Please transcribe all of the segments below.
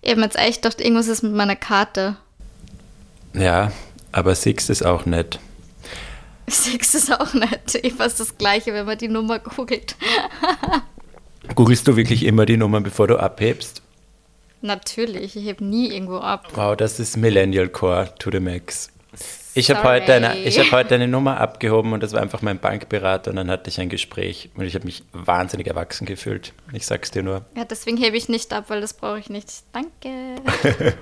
Ich habe jetzt echt gedacht, irgendwas ist mit meiner Karte. Ja, aber siehst es auch nicht. Siehst es auch nicht. Ich fast das Gleiche, wenn man die Nummer googelt. Googlest du wirklich immer die Nummern, bevor du abhebst? Natürlich, ich hebe nie irgendwo ab. Wow, das ist Millennial Core to the max. Ich habe heute eine Nummer abgehoben und das war einfach mein Bankberater und dann hatte ich ein Gespräch und ich habe mich wahnsinnig erwachsen gefühlt. Ich sag's dir nur. Ja, deswegen hebe ich nicht ab, weil das brauche ich nicht. Danke.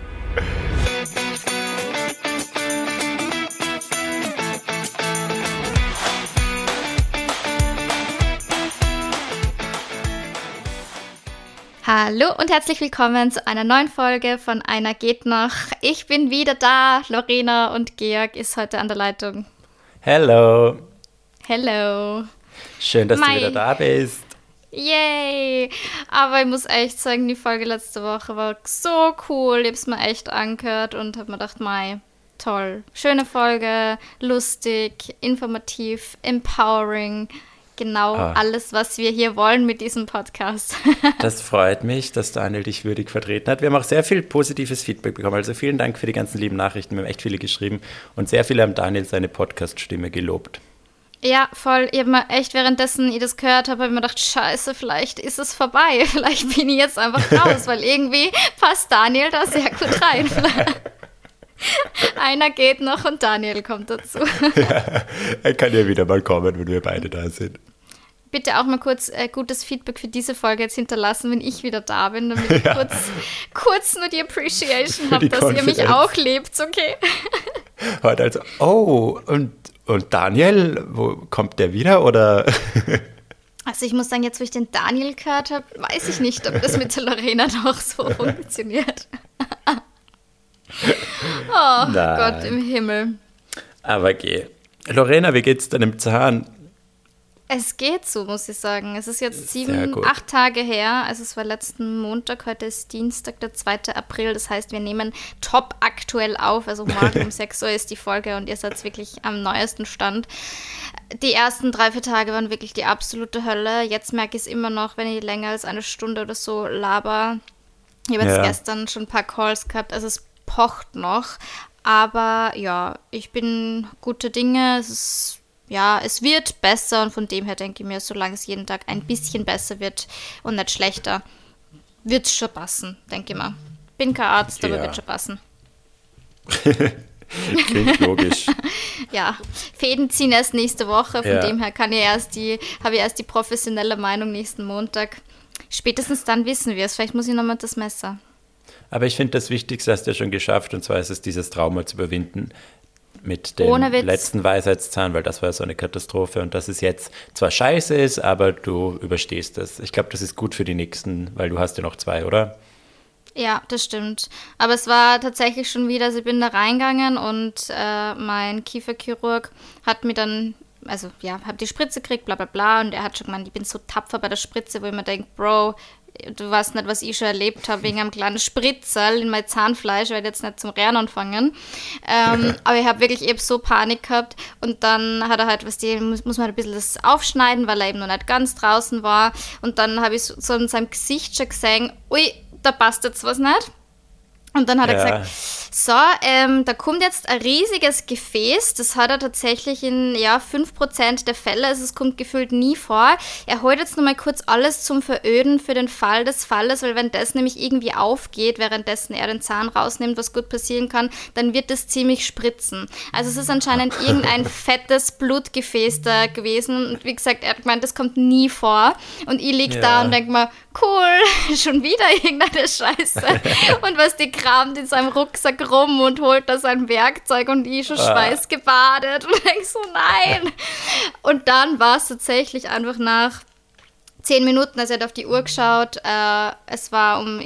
Hallo und herzlich willkommen zu einer neuen Folge von Einer geht noch. Ich bin wieder da, Lorena, und Georg ist heute an der Leitung. Hello. Hello. Schön, dass du wieder da bist. Yay. Aber ich muss echt sagen, die Folge letzte Woche war so cool. Ich habe es mir echt angehört und habe mir gedacht, toll. Schöne Folge, lustig, informativ, empowering. Genau alles, was wir hier wollen mit diesem Podcast. Das freut mich, dass Daniel dich würdig vertreten hat. Wir haben auch sehr viel positives Feedback bekommen. Also vielen Dank für die ganzen lieben Nachrichten. Wir haben echt viele geschrieben und sehr viele haben Daniel seine Podcast-Stimme gelobt. Ja, voll. Ich habe mir echt, währenddessen ich das gehört habe, mir gedacht, scheiße, vielleicht ist es vorbei. Vielleicht bin ich jetzt einfach raus, weil irgendwie passt Daniel da sehr gut rein. Einer geht noch und Daniel kommt dazu. Ja, er kann ja wieder mal kommen, wenn wir beide da sind. Bitte auch mal kurz gutes Feedback für diese Folge jetzt hinterlassen, wenn ich wieder da bin, damit ich kurz nur die Appreciation habe, dass ihr mich auch liebt, okay? Heute also, und Daniel, wo kommt der wieder, oder? Also ich muss sagen, jetzt wo ich den Daniel gehört habe, weiß ich nicht, ob das mit der Lorena noch so funktioniert. Oh Nein. Gott im Himmel. Aber geh. Lorena, wie geht's deinem Zahn? Es geht so, muss ich sagen. Es ist jetzt 8 Tage her. Also es war letzten Montag, heute ist Dienstag, der 2. April. Das heißt, wir nehmen top aktuell auf. Also morgen um 6 Uhr ist die Folge und ihr seid wirklich am neuesten Stand. Die ersten 3-4 Tage waren wirklich die absolute Hölle. Jetzt merke ich es immer noch, wenn ich länger als eine Stunde oder so laber. Ich habe jetzt gestern schon ein paar Calls gehabt. Also es pocht noch, aber ja, ich bin guter Dinge, es wird besser und von dem her denke ich mir, solange es jeden Tag ein bisschen besser wird und nicht schlechter, wird es schon passen, denke ich mal. Bin kein Arzt, aber wird schon passen. Klingt logisch. Ja, Fäden ziehen erst nächste Woche, von dem her habe ich erst die professionelle Meinung nächsten Montag. Spätestens dann wissen wir es, vielleicht muss ich nochmal das Messer. Aber ich finde, das Wichtigste hast du ja schon geschafft, und zwar ist es, dieses Trauma zu überwinden mit dem letzten Weisheitszahn, weil das war so eine Katastrophe und dass es jetzt zwar scheiße ist, aber du überstehst es. Ich glaube, das ist gut für die nächsten, weil du hast ja noch 2, oder? Ja, das stimmt. Aber es war tatsächlich schon wieder, also ich bin da reingegangen und mein Kieferchirurg hat mir dann, also ja, habe die Spritze gekriegt, bla bla bla, und er hat schon gemeint, ich bin so tapfer bei der Spritze, wo ich mir denke, Bro, du weißt nicht, was ich schon erlebt habe, wegen einem kleinen Spritzerl in mein Zahnfleisch, weil ich jetzt nicht zum Rehren anfangen. Aber ich habe wirklich eben so Panik gehabt und dann hat er halt, muss man ein bisschen das aufschneiden, weil er eben noch nicht ganz draußen war, und dann habe ich so in seinem Gesicht schon gesehen, ui, da passt jetzt was nicht. Und dann hat er gesagt, so, da kommt jetzt ein riesiges Gefäß, das hat er tatsächlich in 5% der Fälle, also es kommt gefühlt nie vor. Er holt jetzt nochmal kurz alles zum Veröden für den Fall des Falles, weil wenn das nämlich irgendwie aufgeht, währenddessen er den Zahn rausnimmt, was gut passieren kann, dann wird das ziemlich spritzen. Also es ist anscheinend irgendein fettes Blutgefäß da gewesen und wie gesagt, er hat gemeint, das kommt nie vor. Und ich lieg da und denke mir, cool, schon wieder irgendeine Scheiße. Und was die kramt in seinem Rucksack rum und holt da sein Werkzeug und ich schon schweißgebadet und denk so, nein. Und dann war es tatsächlich einfach nach 10 Minuten, also er hat auf die Uhr geschaut, es war um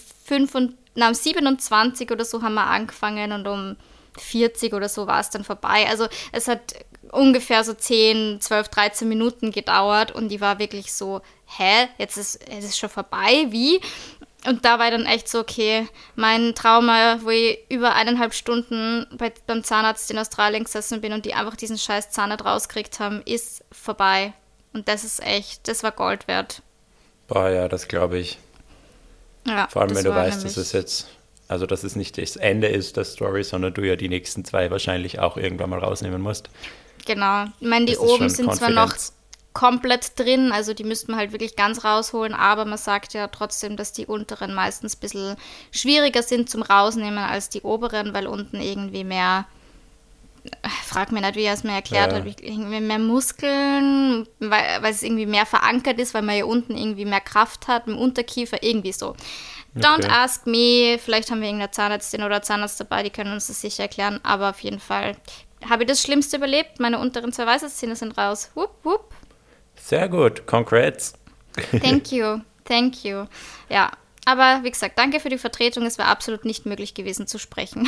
27 oder so haben wir angefangen und um 40 oder so war es dann vorbei. Also es hat ungefähr so 10, 12, 13 Minuten gedauert und die war wirklich so, jetzt ist es schon vorbei, wie? Und da war ich dann echt so, okay, mein Trauma, wo ich über 1,5 Stunden beim Zahnarzt in Australien gesessen bin und die einfach diesen scheiß Zahn nicht rausgekriegt haben, ist vorbei. Und das ist echt, das war Gold wert. Boah, ja, das glaube ich. Ja, Vor allem, wenn du weißt, dass es jetzt, also dass es nicht das Ende ist der Story, sondern du ja die nächsten 2 wahrscheinlich auch irgendwann mal rausnehmen musst. Genau. Ich meine, die oben sind zwar noch komplett drin, also die müssten wir halt wirklich ganz rausholen, aber man sagt ja trotzdem, dass die unteren meistens ein bisschen schwieriger sind zum Rausnehmen als die oberen, weil unten irgendwie mehr, frag mich nicht, wie er es mir erklärt hat, irgendwie mehr Muskeln, weil es irgendwie mehr verankert ist, weil man ja unten irgendwie mehr Kraft hat, im Unterkiefer, irgendwie so. Don't ask me, vielleicht haben wir irgendeine Zahnärztin oder Zahnarzt dabei, die können uns das sicher erklären, aber auf jeden Fall habe ich das Schlimmste überlebt, meine unteren 2 Weisheitszähne sind raus. Wupp, wupp. Sehr gut, congrats. Thank you. Ja, aber wie gesagt, danke für die Vertretung. Es war absolut nicht möglich gewesen zu sprechen.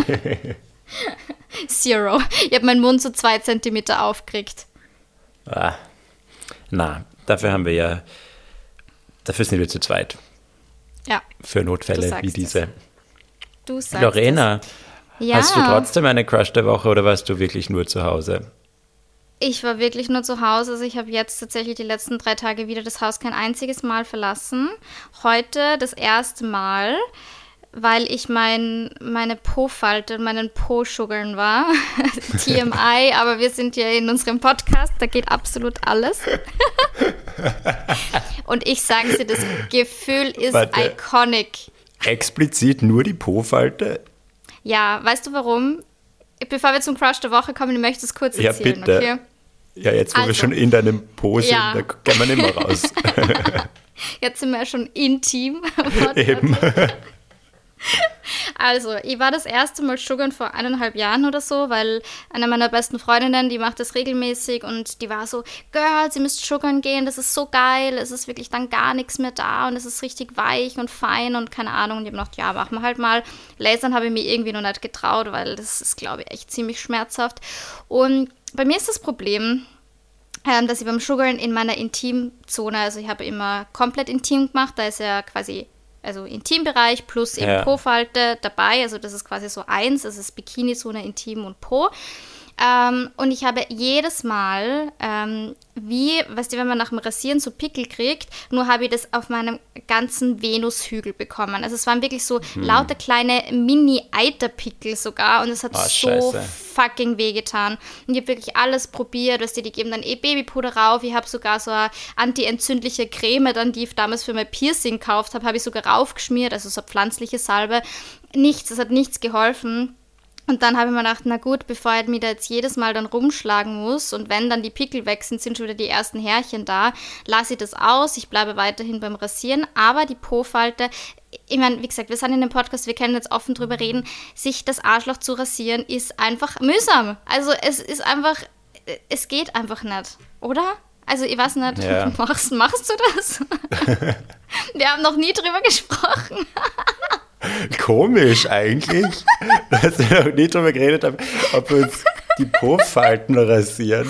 0. Ich habe meinen Mund so 2 Zentimeter aufgekriegt. Dafür sind wir zu zweit. Ja. Für Notfälle wie diese. Du sagst Lorena, hast du trotzdem eine Crush der Woche oder warst du wirklich nur zu Hause? Ich war wirklich nur zu Hause. Also ich habe jetzt tatsächlich die letzten 3 Tage wieder das Haus kein einziges Mal verlassen. Heute das erste Mal, weil ich meine Po-Falte und meinen Po-Suggeln war. TMI, aber wir sind ja in unserem Podcast, da geht absolut alles. Und ich sage dir, das Gefühl ist iconic. Explizit nur die Po-Falte? Ja, weißt du warum? Bevor wir zum Crush der Woche kommen, ich möchte es kurz erzählen, bitte. Okay? Ja, jetzt, wo wir schon in deinem Po sind, da kann man nicht mehr raus. Jetzt sind wir ja schon intim. Eben. Also, ich war das erste Mal suggern vor 1,5 Jahren oder so, weil eine meiner besten Freundinnen, die macht das regelmäßig und die war so, Girls, ihr müsst suggern gehen, das ist so geil, es ist wirklich dann gar nichts mehr da und es ist richtig weich und fein und keine Ahnung. Und ich habe gedacht, ja, machen wir halt mal. Lasern habe ich mir irgendwie noch nicht getraut, weil das ist, glaube ich, echt ziemlich schmerzhaft. Und bei mir ist das Problem, dass ich beim Suggern in meiner Intimzone, also ich habe immer komplett intim gemacht, da ist ja quasi Intimbereich plus eben Po-Falte dabei, also das ist quasi so eins, das ist Bikini-Zone, Intim und Po. Und ich habe jedes Mal, weißt du, wenn man nach dem Rasieren so Pickel kriegt, nur habe ich das auf meinem ganzen Venushügel bekommen. Also es waren wirklich so lauter kleine Mini-Eiterpickel sogar und es hat so fucking wehgetan. Und ich habe wirklich alles probiert, weißt du, die geben dann Babypuder rauf, ich habe sogar so eine anti-entzündliche Creme, dann, die ich damals für mein Piercing gekauft habe ich sogar raufgeschmiert, also so pflanzliche Salbe. Es hat nichts geholfen. Und dann habe ich mir gedacht, na gut, bevor ich mich da jetzt jedes Mal dann rumschlagen muss und wenn dann die Pickel weg sind, sind schon wieder die ersten Härchen da, lasse ich das aus, ich bleibe weiterhin beim Rasieren, aber die Po-Falte, ich meine, wie gesagt, wir sind in dem Podcast, wir können jetzt offen drüber reden, sich das Arschloch zu rasieren ist einfach mühsam. Also es geht einfach nicht, oder? Also ich weiß nicht, machst du das? Wir haben noch nie drüber gesprochen. Komisch eigentlich, dass wir noch nie drüber geredet haben, ob wir uns die Po-Falten rasieren.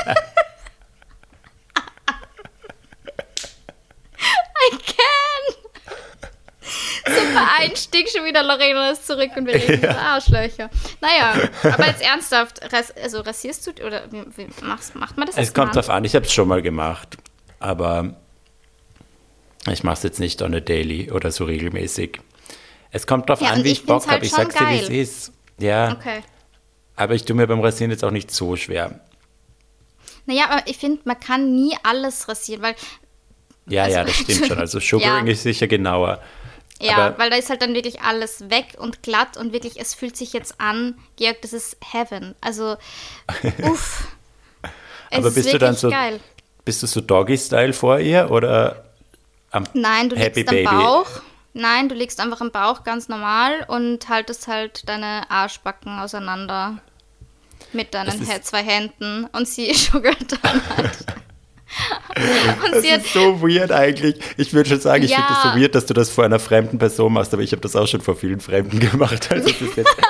I can! Super Einstieg, schon wieder Lorena ist zurück und wir reden über Arschlöcher. Naja, aber jetzt ernsthaft, rasierst du, oder wie macht man das? Es kommt drauf an, ich habe es schon mal gemacht, aber ich mache es jetzt nicht on a daily oder so regelmäßig. Es kommt drauf an, wie ich Bock habe. Ich sag's dir, wie es ist. Ja. Okay. Aber ich tue mir beim Rasieren jetzt auch nicht so schwer. Naja, aber ich finde, man kann nie alles rasieren, weil... Ja, das stimmt schon. Also Sugaring ist sicher genauer. Ja, aber weil da ist halt dann wirklich alles weg und glatt und wirklich, es fühlt sich jetzt an, Georg, das ist Heaven. Also, uff. Aber bist du dann so, geil. Bist du so Doggy-Style vor ihr oder am Nein, du Happy liegst am Bauch. Nein, du liegst einfach im Bauch ganz normal und haltest halt deine Arschbacken auseinander mit deinen 2 Händen und sie suggert dann halt. Und das ist so weird eigentlich. Ich würde schon sagen, ich finde das so weird, dass du das vor einer fremden Person machst, aber ich habe das auch schon vor vielen Fremden gemacht. Also das ist jetzt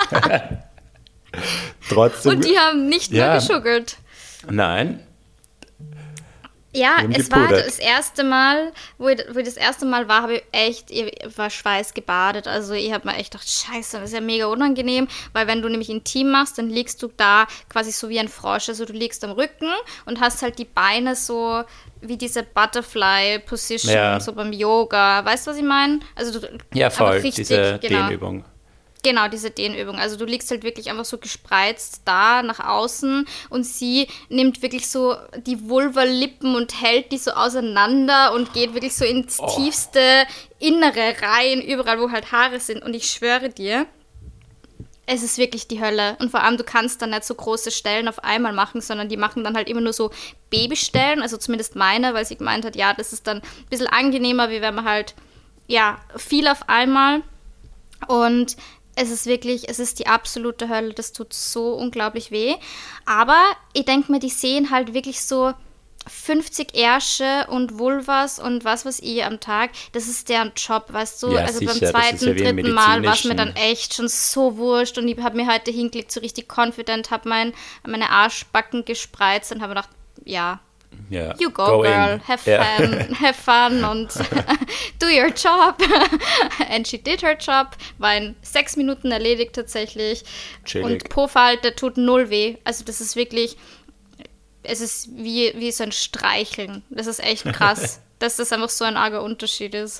trotzdem. Und die haben nicht nur gesuggert. Nein. Ja, es war das erste Mal, wo ich das erste Mal war, ich war schweißgebadet. Also ich habe mir echt gedacht, scheiße, das ist ja mega unangenehm, weil wenn du nämlich intim machst, dann liegst du da quasi so wie ein Frosch. Also du liegst am Rücken und hast halt die Beine so wie diese Butterfly-Position, so beim Yoga. Weißt du, was ich meine? Also ja, voll, diese Dehnübung. Genau, diese Dehnübung. Also du liegst halt wirklich einfach so gespreizt da nach außen und sie nimmt wirklich so die Vulva-Lippen und hält die so auseinander und geht wirklich so ins tiefste Innere rein, überall, wo halt Haare sind. Und ich schwöre dir, es ist wirklich die Hölle. Und vor allem, du kannst dann nicht so große Stellen auf einmal machen, sondern die machen dann halt immer nur so Babystellen, also zumindest meine, weil sie gemeint hat, ja, das ist dann ein bisschen angenehmer, wie wenn man halt, ja, viel auf einmal. Und es ist die absolute Hölle, das tut so unglaublich weh. Aber ich denke mir, die sehen halt wirklich so 50 Ärsche und Vulvas und was weiß ich am Tag. Das ist deren Job, weißt du? Ja, also sicher, beim zweiten, dritten Mal war es mir dann echt schon so wurscht. Und ich habe mir heute hingelegt, so richtig confident, habe meine Arschbacken gespreizt und habe gedacht, ja, you go girl, have fun und do your job. And she did her job. War in 6 Minuten erledigt tatsächlich. Chillig. Und Po-Falte tut 0 weh. Also das ist wirklich, es ist wie so ein Streicheln. Das ist echt krass, dass das einfach so ein arger Unterschied ist.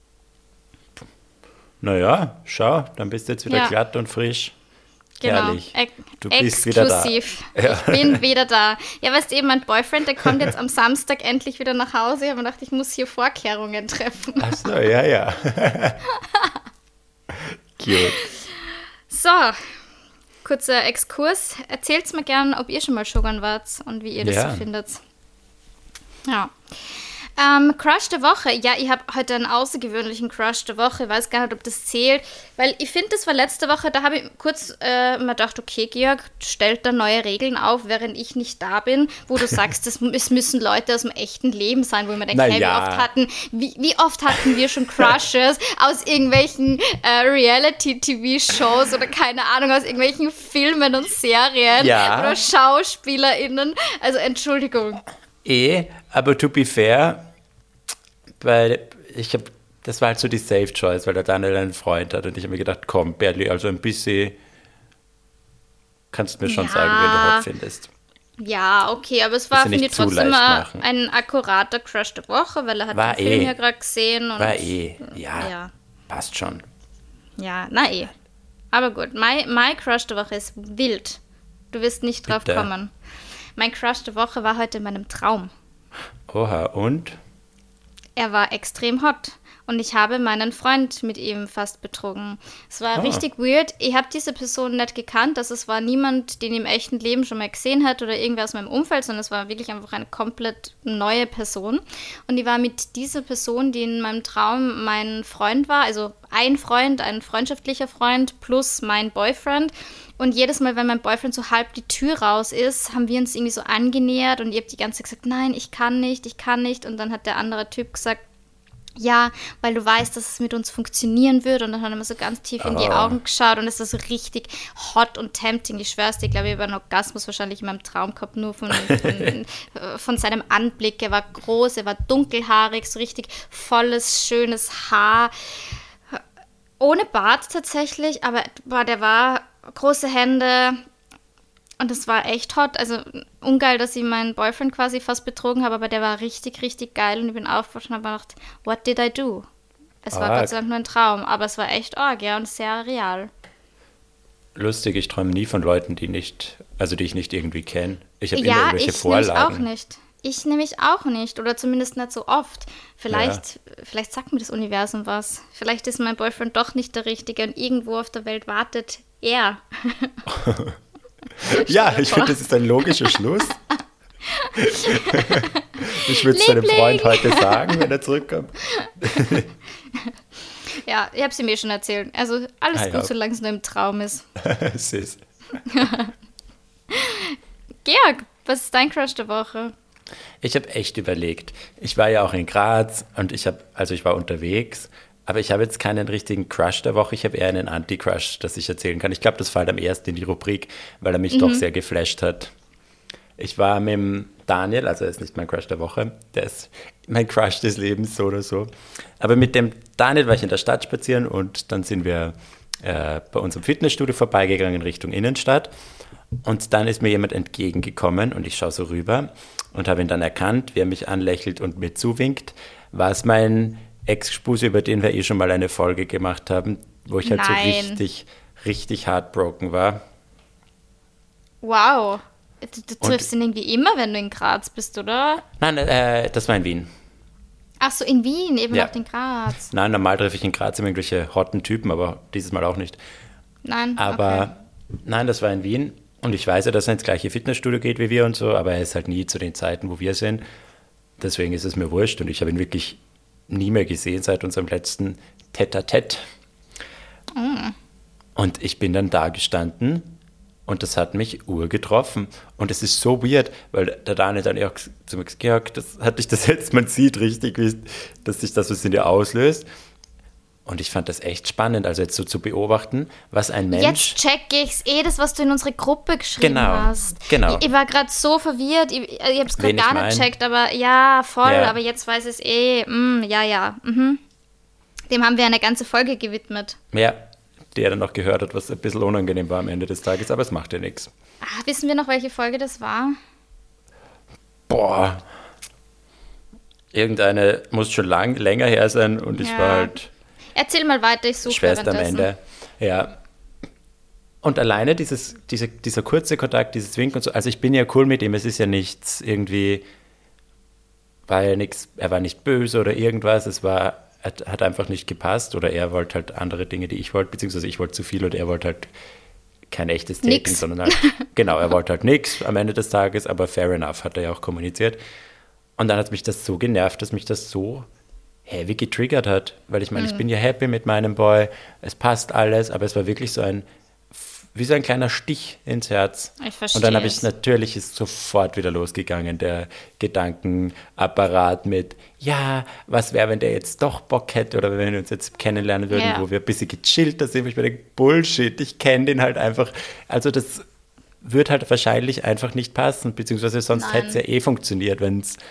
Naja, schau, dann bist du jetzt wieder glatt und frisch. Genau, herrlich. Du bist wieder da. Ich bin wieder da. Ja, weißt du, eben mein Boyfriend, der kommt jetzt am Samstag endlich wieder nach Hause. Ich habe mir gedacht, ich muss hier Vorkehrungen treffen. Ach so, ja. Cute. So, kurzer Exkurs. Erzählt's mir gern, ob ihr schon mal suggern wart und wie ihr das so findet. Ja. Crush der Woche. Ja, ich habe heute einen außergewöhnlichen Crush der Woche. Ich weiß gar nicht, ob das zählt. Weil ich finde, das war letzte Woche, da habe ich kurz mir gedacht, okay, Georg stellt da neue Regeln auf, während ich nicht da bin, wo du sagst, es müssen Leute aus dem echten Leben sein, wo ich mir denke, hey, wie oft hatten wir schon Crushes aus irgendwelchen Reality-TV-Shows oder keine Ahnung, aus irgendwelchen Filmen und Serien oder SchauspielerInnen. Also Entschuldigung. Aber to be fair, weil das war halt so die Safe Choice, weil der Daniel einen Freund hat und ich habe mir gedacht, komm, Berli, also ein bisschen kannst du mir schon sagen, wen du hot findest. Ja, okay, aber es war, finde ich, trotzdem ein akkurater Crush der Woche, weil er hat den Film ja gerade gesehen. Und ja, passt schon. Ja, aber gut, mein Crush der Woche ist wild. Du wirst nicht drauf kommen. Mein Crush der Woche war heute in meinem Traum. Oha, und? Er war extrem hot und ich habe meinen Freund mit ihm fast betrogen. Es war richtig weird. Ich habe diese Person nicht gekannt. Also es war niemand, den ich im echten Leben schon mal gesehen hat oder irgendwer aus meinem Umfeld, sondern es war wirklich einfach eine komplett neue Person. Und ich war mit dieser Person, die in meinem Traum mein Freund war, also ein freundschaftlicher Freund plus mein Boyfriend. Und jedes Mal, wenn mein Boyfriend so halb die Tür raus ist, haben wir uns irgendwie so angenähert und ich habe die ganze Zeit gesagt, nein, ich kann nicht. Und dann hat der andere Typ gesagt, ja, weil du weißt, dass es mit uns funktionieren wird. Und dann hat er mir so ganz tief in die Augen geschaut und es war so richtig hot und tempting. Ich schwör's dir, ich glaube, ich habe einen Orgasmus wahrscheinlich in meinem Traum gehabt, nur von seinem Anblick. Er war groß, er war dunkelhaarig, so richtig volles, schönes Haar. Ohne Bart tatsächlich, aber der war große Hände und das war echt hot. Also ungeil, dass ich meinen Boyfriend quasi fast betrogen habe, aber der war richtig, richtig geil und ich bin aufgewacht und habe gedacht, what did I do? Es war Gott sei Dank nur ein Traum, aber es war echt arg, ja, und sehr real. Lustig, ich träume nie von Leuten, die ich nicht irgendwie kenne. Ich habe immer irgendwelche Vorlagen. Ich nämlich auch nicht oder zumindest nicht so oft. Vielleicht sagt mir das Universum was. Vielleicht ist mein Boyfriend doch nicht der Richtige und irgendwo auf der Welt wartet er. Ja, ich finde, das ist ein logischer Schluss. Ich würde es deinem Freund heute sagen, wenn er zurückkommt. Ja, ich habe es ihm schon erzählt. Also alles gut, solange es nur im Traum ist. Süß. Georg, was ist dein Crush der Woche? Ich habe echt überlegt. Ich war ja auch in Graz und ich war unterwegs, aber ich habe jetzt keinen richtigen Crush der Woche. Ich habe eher einen Anti-Crush, das ich erzählen kann. Ich glaube, das fällt am ersten in die Rubrik, weil er mich doch sehr geflasht hat. Ich war mit dem Daniel, also er ist nicht mein Crush der Woche, der ist mein Crush des Lebens, so oder so. Aber mit dem Daniel war ich in der Stadt spazieren und dann sind wir bei unserem Fitnessstudio vorbeigegangen in Richtung Innenstadt. Und dann ist mir jemand entgegengekommen und ich schaue so rüber und habe ihn dann erkannt, wie er mich anlächelt und mir zuwinkt. War es mein Ex-Spuse, über den wir schon mal eine Folge gemacht haben, wo ich halt so richtig heartbroken war. Wow. Du triffst ihn irgendwie immer, wenn du in Graz bist, oder? Nein, das war in Wien. Ach so, in Wien, eben auch in Graz. Nein, normal treffe ich in Graz immer irgendwelche hotten Typen, aber dieses Mal auch nicht. Nein, Nein, das war in Wien. Und ich weiß ja, dass er ins gleiche Fitnessstudio geht wie wir und so, aber er ist halt nie zu den Zeiten, wo wir sind. Deswegen ist es mir wurscht und ich habe ihn wirklich nie mehr gesehen seit unserem letzten Tête-à-Tête. Und ich bin dann da gestanden und das hat mich urgetroffen. Und es ist so weird, weil der Daniel dann auch zu mir gesagt, Georg, das hatte ich das jetzt, man sieht richtig, dass sich das was in dir auslöst. Und ich fand das echt spannend, also jetzt so zu beobachten, was ein Mensch... Jetzt check ich's das, was du in unsere Gruppe geschrieben hast. Genau. Ich war gerade so verwirrt, ich hab's gerade gar nicht checkt, aber ja, voll, aber jetzt weiß ich es Dem haben wir eine ganze Folge gewidmet. Ja, der dann noch gehört hat, was ein bisschen unangenehm war am Ende des Tages, aber es macht ja nichts. Wissen wir noch, welche Folge das war? Boah. Irgendeine muss schon länger her sein und ich war halt... Erzähl mal weiter, ich suche Schwester am Ende. Ja. Und alleine dieser kurze Kontakt, dieses Winken und so, also ich bin ja cool mit ihm, es ist ja nichts irgendwie, er war nicht böse oder irgendwas, hat einfach nicht gepasst oder er wollte halt andere Dinge, die ich wollte, beziehungsweise ich wollte zu viel und er wollte halt kein echtes Dating, sondern halt, genau, er wollte halt nichts am Ende des Tages, aber fair enough, hat er ja auch kommuniziert. Und dann hat mich das so genervt, dass mich das so heavy getriggert hat, weil ich meine, ich bin ja happy mit meinem Boy, es passt alles, aber es war wirklich wie so ein kleiner Stich ins Herz. Ich verstehe. Und dann ist natürlich sofort wieder losgegangen, der Gedankenapparat mit, ja, was wäre, wenn der jetzt doch Bock hätte oder wenn wir uns jetzt kennenlernen würden, wo wir ein bisschen gechillter sind, wo ich mir denke, Bullshit, ich kenne den halt einfach, also das wird halt wahrscheinlich einfach nicht passen, beziehungsweise sonst hätte es ja funktioniert,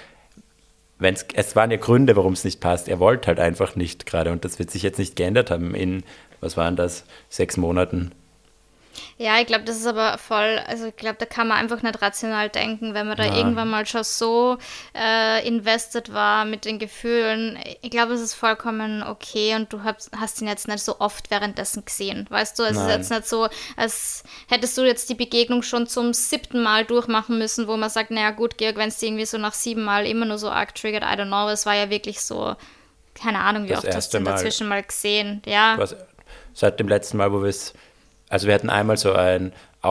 es waren ja Gründe, warum es nicht passt. Er wollte halt einfach nicht gerade und das wird sich jetzt nicht geändert haben in, was waren das, 6 Monaten. Ja, ich glaube, das ist aber voll, also ich glaube, da kann man einfach nicht rational denken, wenn man da irgendwann mal schon so invested war mit den Gefühlen. Ich glaube, es ist vollkommen okay und du hast ihn jetzt nicht so oft währenddessen gesehen, weißt du? Es ist jetzt nicht so, als hättest du jetzt die Begegnung schon zum 7. Mal durchmachen müssen, wo man sagt, naja gut, Georg, wenn es irgendwie so nach 7 Mal immer nur so arg triggert, I don't know, es war ja wirklich so, keine Ahnung, wie oft hast du ihn dazwischen mal gesehen, ja. Seit dem letzten Mal, also wir hatten einmal so ein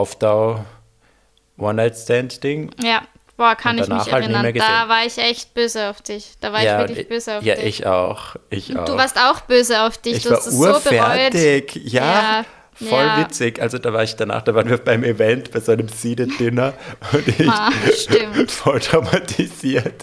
Aufdau-One-Night-Stand-Ding. Ja, kann ich mich erinnern. Da war ich echt böse auf dich. Da war ich wirklich böse auf dich. Ja, ich auch. Du warst auch böse auf dich. Du hast es so bereut. Ja, voll witzig. Also da waren wir beim Event, bei so einem Seated Dinner und ich voll traumatisiert.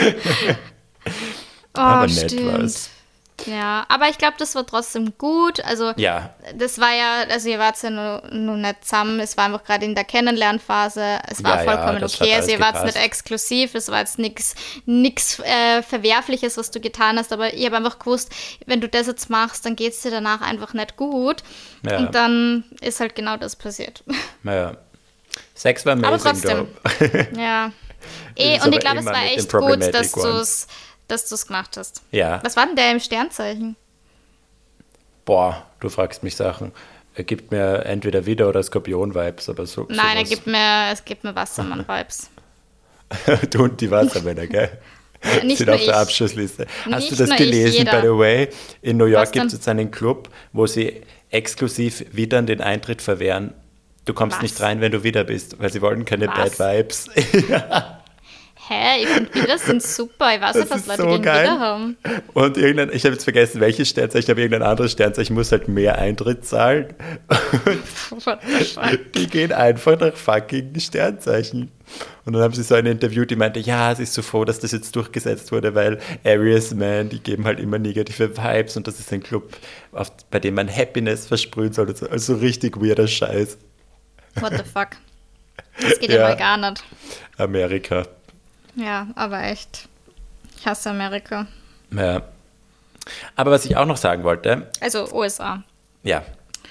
Aber nett war es. Ja, aber ich glaube, das war trotzdem gut. Also, das war ja, also ihr wart ja nur nicht zusammen, es war einfach gerade in der Kennenlernphase. Es war vollkommen okay. Also, ihr wart nicht exklusiv, es war jetzt nichts Verwerfliches, was du getan hast, aber ich habe einfach gewusst, wenn du das jetzt machst, dann geht es dir danach einfach nicht gut. Ja. Und dann ist halt genau das passiert. Ja. Sex war amazing, aber trotzdem. Ja. Und ich glaube, es war echt gut, dass du es gemacht hast. Ja. Was war denn der im Sternzeichen? Boah, du fragst mich Sachen. Er gibt mir entweder Widder- oder Skorpion-Vibes, aber so. Nein, es gibt mir Wassermann-Vibes. Du und die Wassermänner, gell? Nicht sind nur auf der Abschlussliste. Hast du das gelesen, by the way? In New York gibt es jetzt einen Club, wo sie exklusiv Widdern den Eintritt verwehren. Du kommst nicht rein, wenn du Widder bist, weil sie wollen keine Bad Vibes. Hä? Ich finde, Widder sind super. Ich weiß nicht, was Leute gegen Widder haben. Und ich habe jetzt vergessen, welches Sternzeichen, aber irgendein anderes Sternzeichen muss halt mehr Eintritt zahlen. What the fuck? Die gehen einfach nach fucking Sternzeichen. Und dann haben sie so ein Interview, die meinte, ja, sie ist so froh, dass das jetzt durchgesetzt wurde, weil Aries Man, die geben halt immer negative Vibes und das ist ein Club, bei dem man Happiness versprühen soll. Also richtig weirder Scheiß. What the fuck? Das geht ja mal gar nicht. Amerika. Ja, aber echt. Ich hasse Amerika. Ja. Aber was ich auch noch sagen wollte. Also USA. Ja.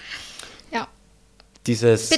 Ja. Dieses,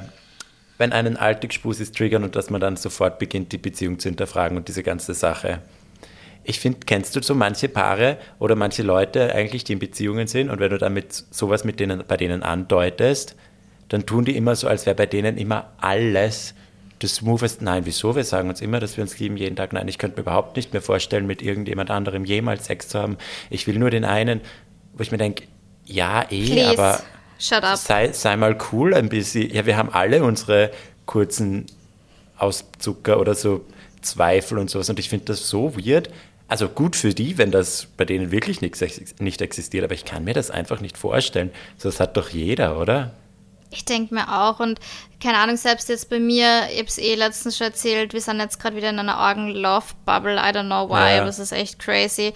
wenn einen alte Gspusis triggern und dass man dann sofort beginnt, die Beziehung zu hinterfragen und diese ganze Sache. Ich finde, kennst du so manche Paare oder manche Leute eigentlich, die in Beziehungen sind und wenn du damit sowas bei denen andeutest, dann tun die immer so, als wäre bei denen immer alles das Smoothest. Nein, wieso? Wir sagen uns immer, dass wir uns lieben jeden Tag. Nein, ich könnte mir überhaupt nicht mehr vorstellen, mit irgendjemand anderem jemals Sex zu haben. Ich will nur den einen, wo ich mir denke, ja, Please, aber shut up. Sei mal cool ein bisschen. Ja, wir haben alle unsere kurzen Auszucker oder so Zweifel und sowas und ich finde das so weird. Also gut für die, wenn das bei denen wirklich nicht existiert, aber ich kann mir das einfach nicht vorstellen. So, das hat doch jeder, oder? Ich denke mir auch und keine Ahnung, selbst jetzt bei mir, ich habe es letztens schon erzählt, wir sind jetzt gerade wieder in einer Orgen-Love-Bubble, I don't know why, aber es ist echt crazy.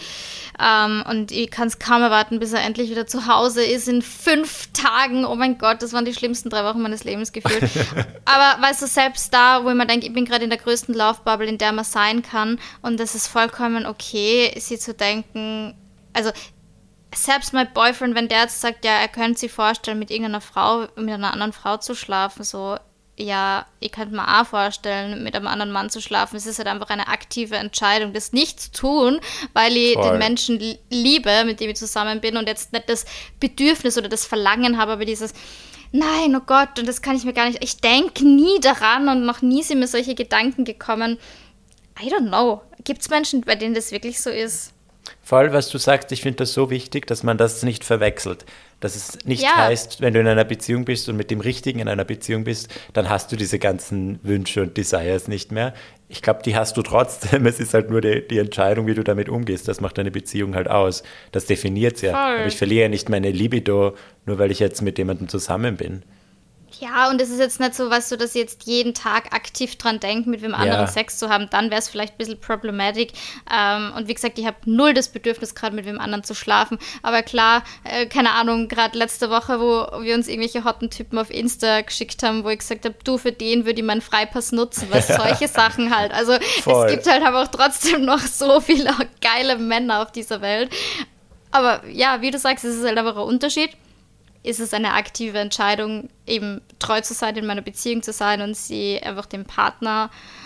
Und ich kann es kaum erwarten, bis er endlich wieder zu Hause ist in 5 Tagen. Oh mein Gott, das waren die schlimmsten 3 Wochen meines Lebens gefühlt. Aber weißt du, selbst da, wo ich mir denke, ich bin gerade in der größten Love-Bubble, in der man sein kann und das ist vollkommen okay, sie zu denken, also selbst mein Boyfriend, wenn der jetzt sagt, ja, er könnte sich vorstellen, mit einer anderen Frau zu schlafen, so, ja, ich könnte mir auch vorstellen, mit einem anderen Mann zu schlafen. Es ist halt einfach eine aktive Entscheidung, das nicht zu tun, weil ich den Menschen liebe, mit dem ich zusammen bin und jetzt nicht das Bedürfnis oder das Verlangen habe, aber dieses, nein, oh Gott, und das kann ich mir gar nicht, ich denke nie daran und noch nie sind mir solche Gedanken gekommen. I don't know. Gibt es Menschen, bei denen das wirklich so ist? Voll, was du sagst, ich finde das so wichtig, dass man das nicht verwechselt. Dass es nicht heißt, wenn du in einer Beziehung bist und mit dem Richtigen in einer Beziehung bist, dann hast du diese ganzen Wünsche und Desires nicht mehr. Ich glaube, die hast du trotzdem. Es ist halt nur die Entscheidung, wie du damit umgehst. Das macht deine Beziehung halt aus. Das definiert es ja. Voll. Aber ich verliere ja nicht meine Libido, nur weil ich jetzt mit jemandem zusammen bin. Ja, und es ist jetzt nicht so, weißt du, dass ich jetzt jeden Tag aktiv dran denke, mit wem anderen Sex zu haben, dann wäre es vielleicht ein bisschen problematisch. Und wie gesagt, ich habe null das Bedürfnis, gerade mit wem anderen zu schlafen. Aber klar, keine Ahnung, gerade letzte Woche, wo wir uns irgendwelche hotten Typen auf Insta geschickt haben, wo ich gesagt habe, du, für den würde ich meinen Freipass nutzen, was solche Sachen halt. Also Voll. Es gibt halt aber auch trotzdem noch so viele geile Männer auf dieser Welt. Aber ja, wie du sagst, es ist halt einfach ein Unterschied. Ist es eine aktive Entscheidung, eben treu zu sein, in meiner Beziehung zu sein und sie einfach dem Partner,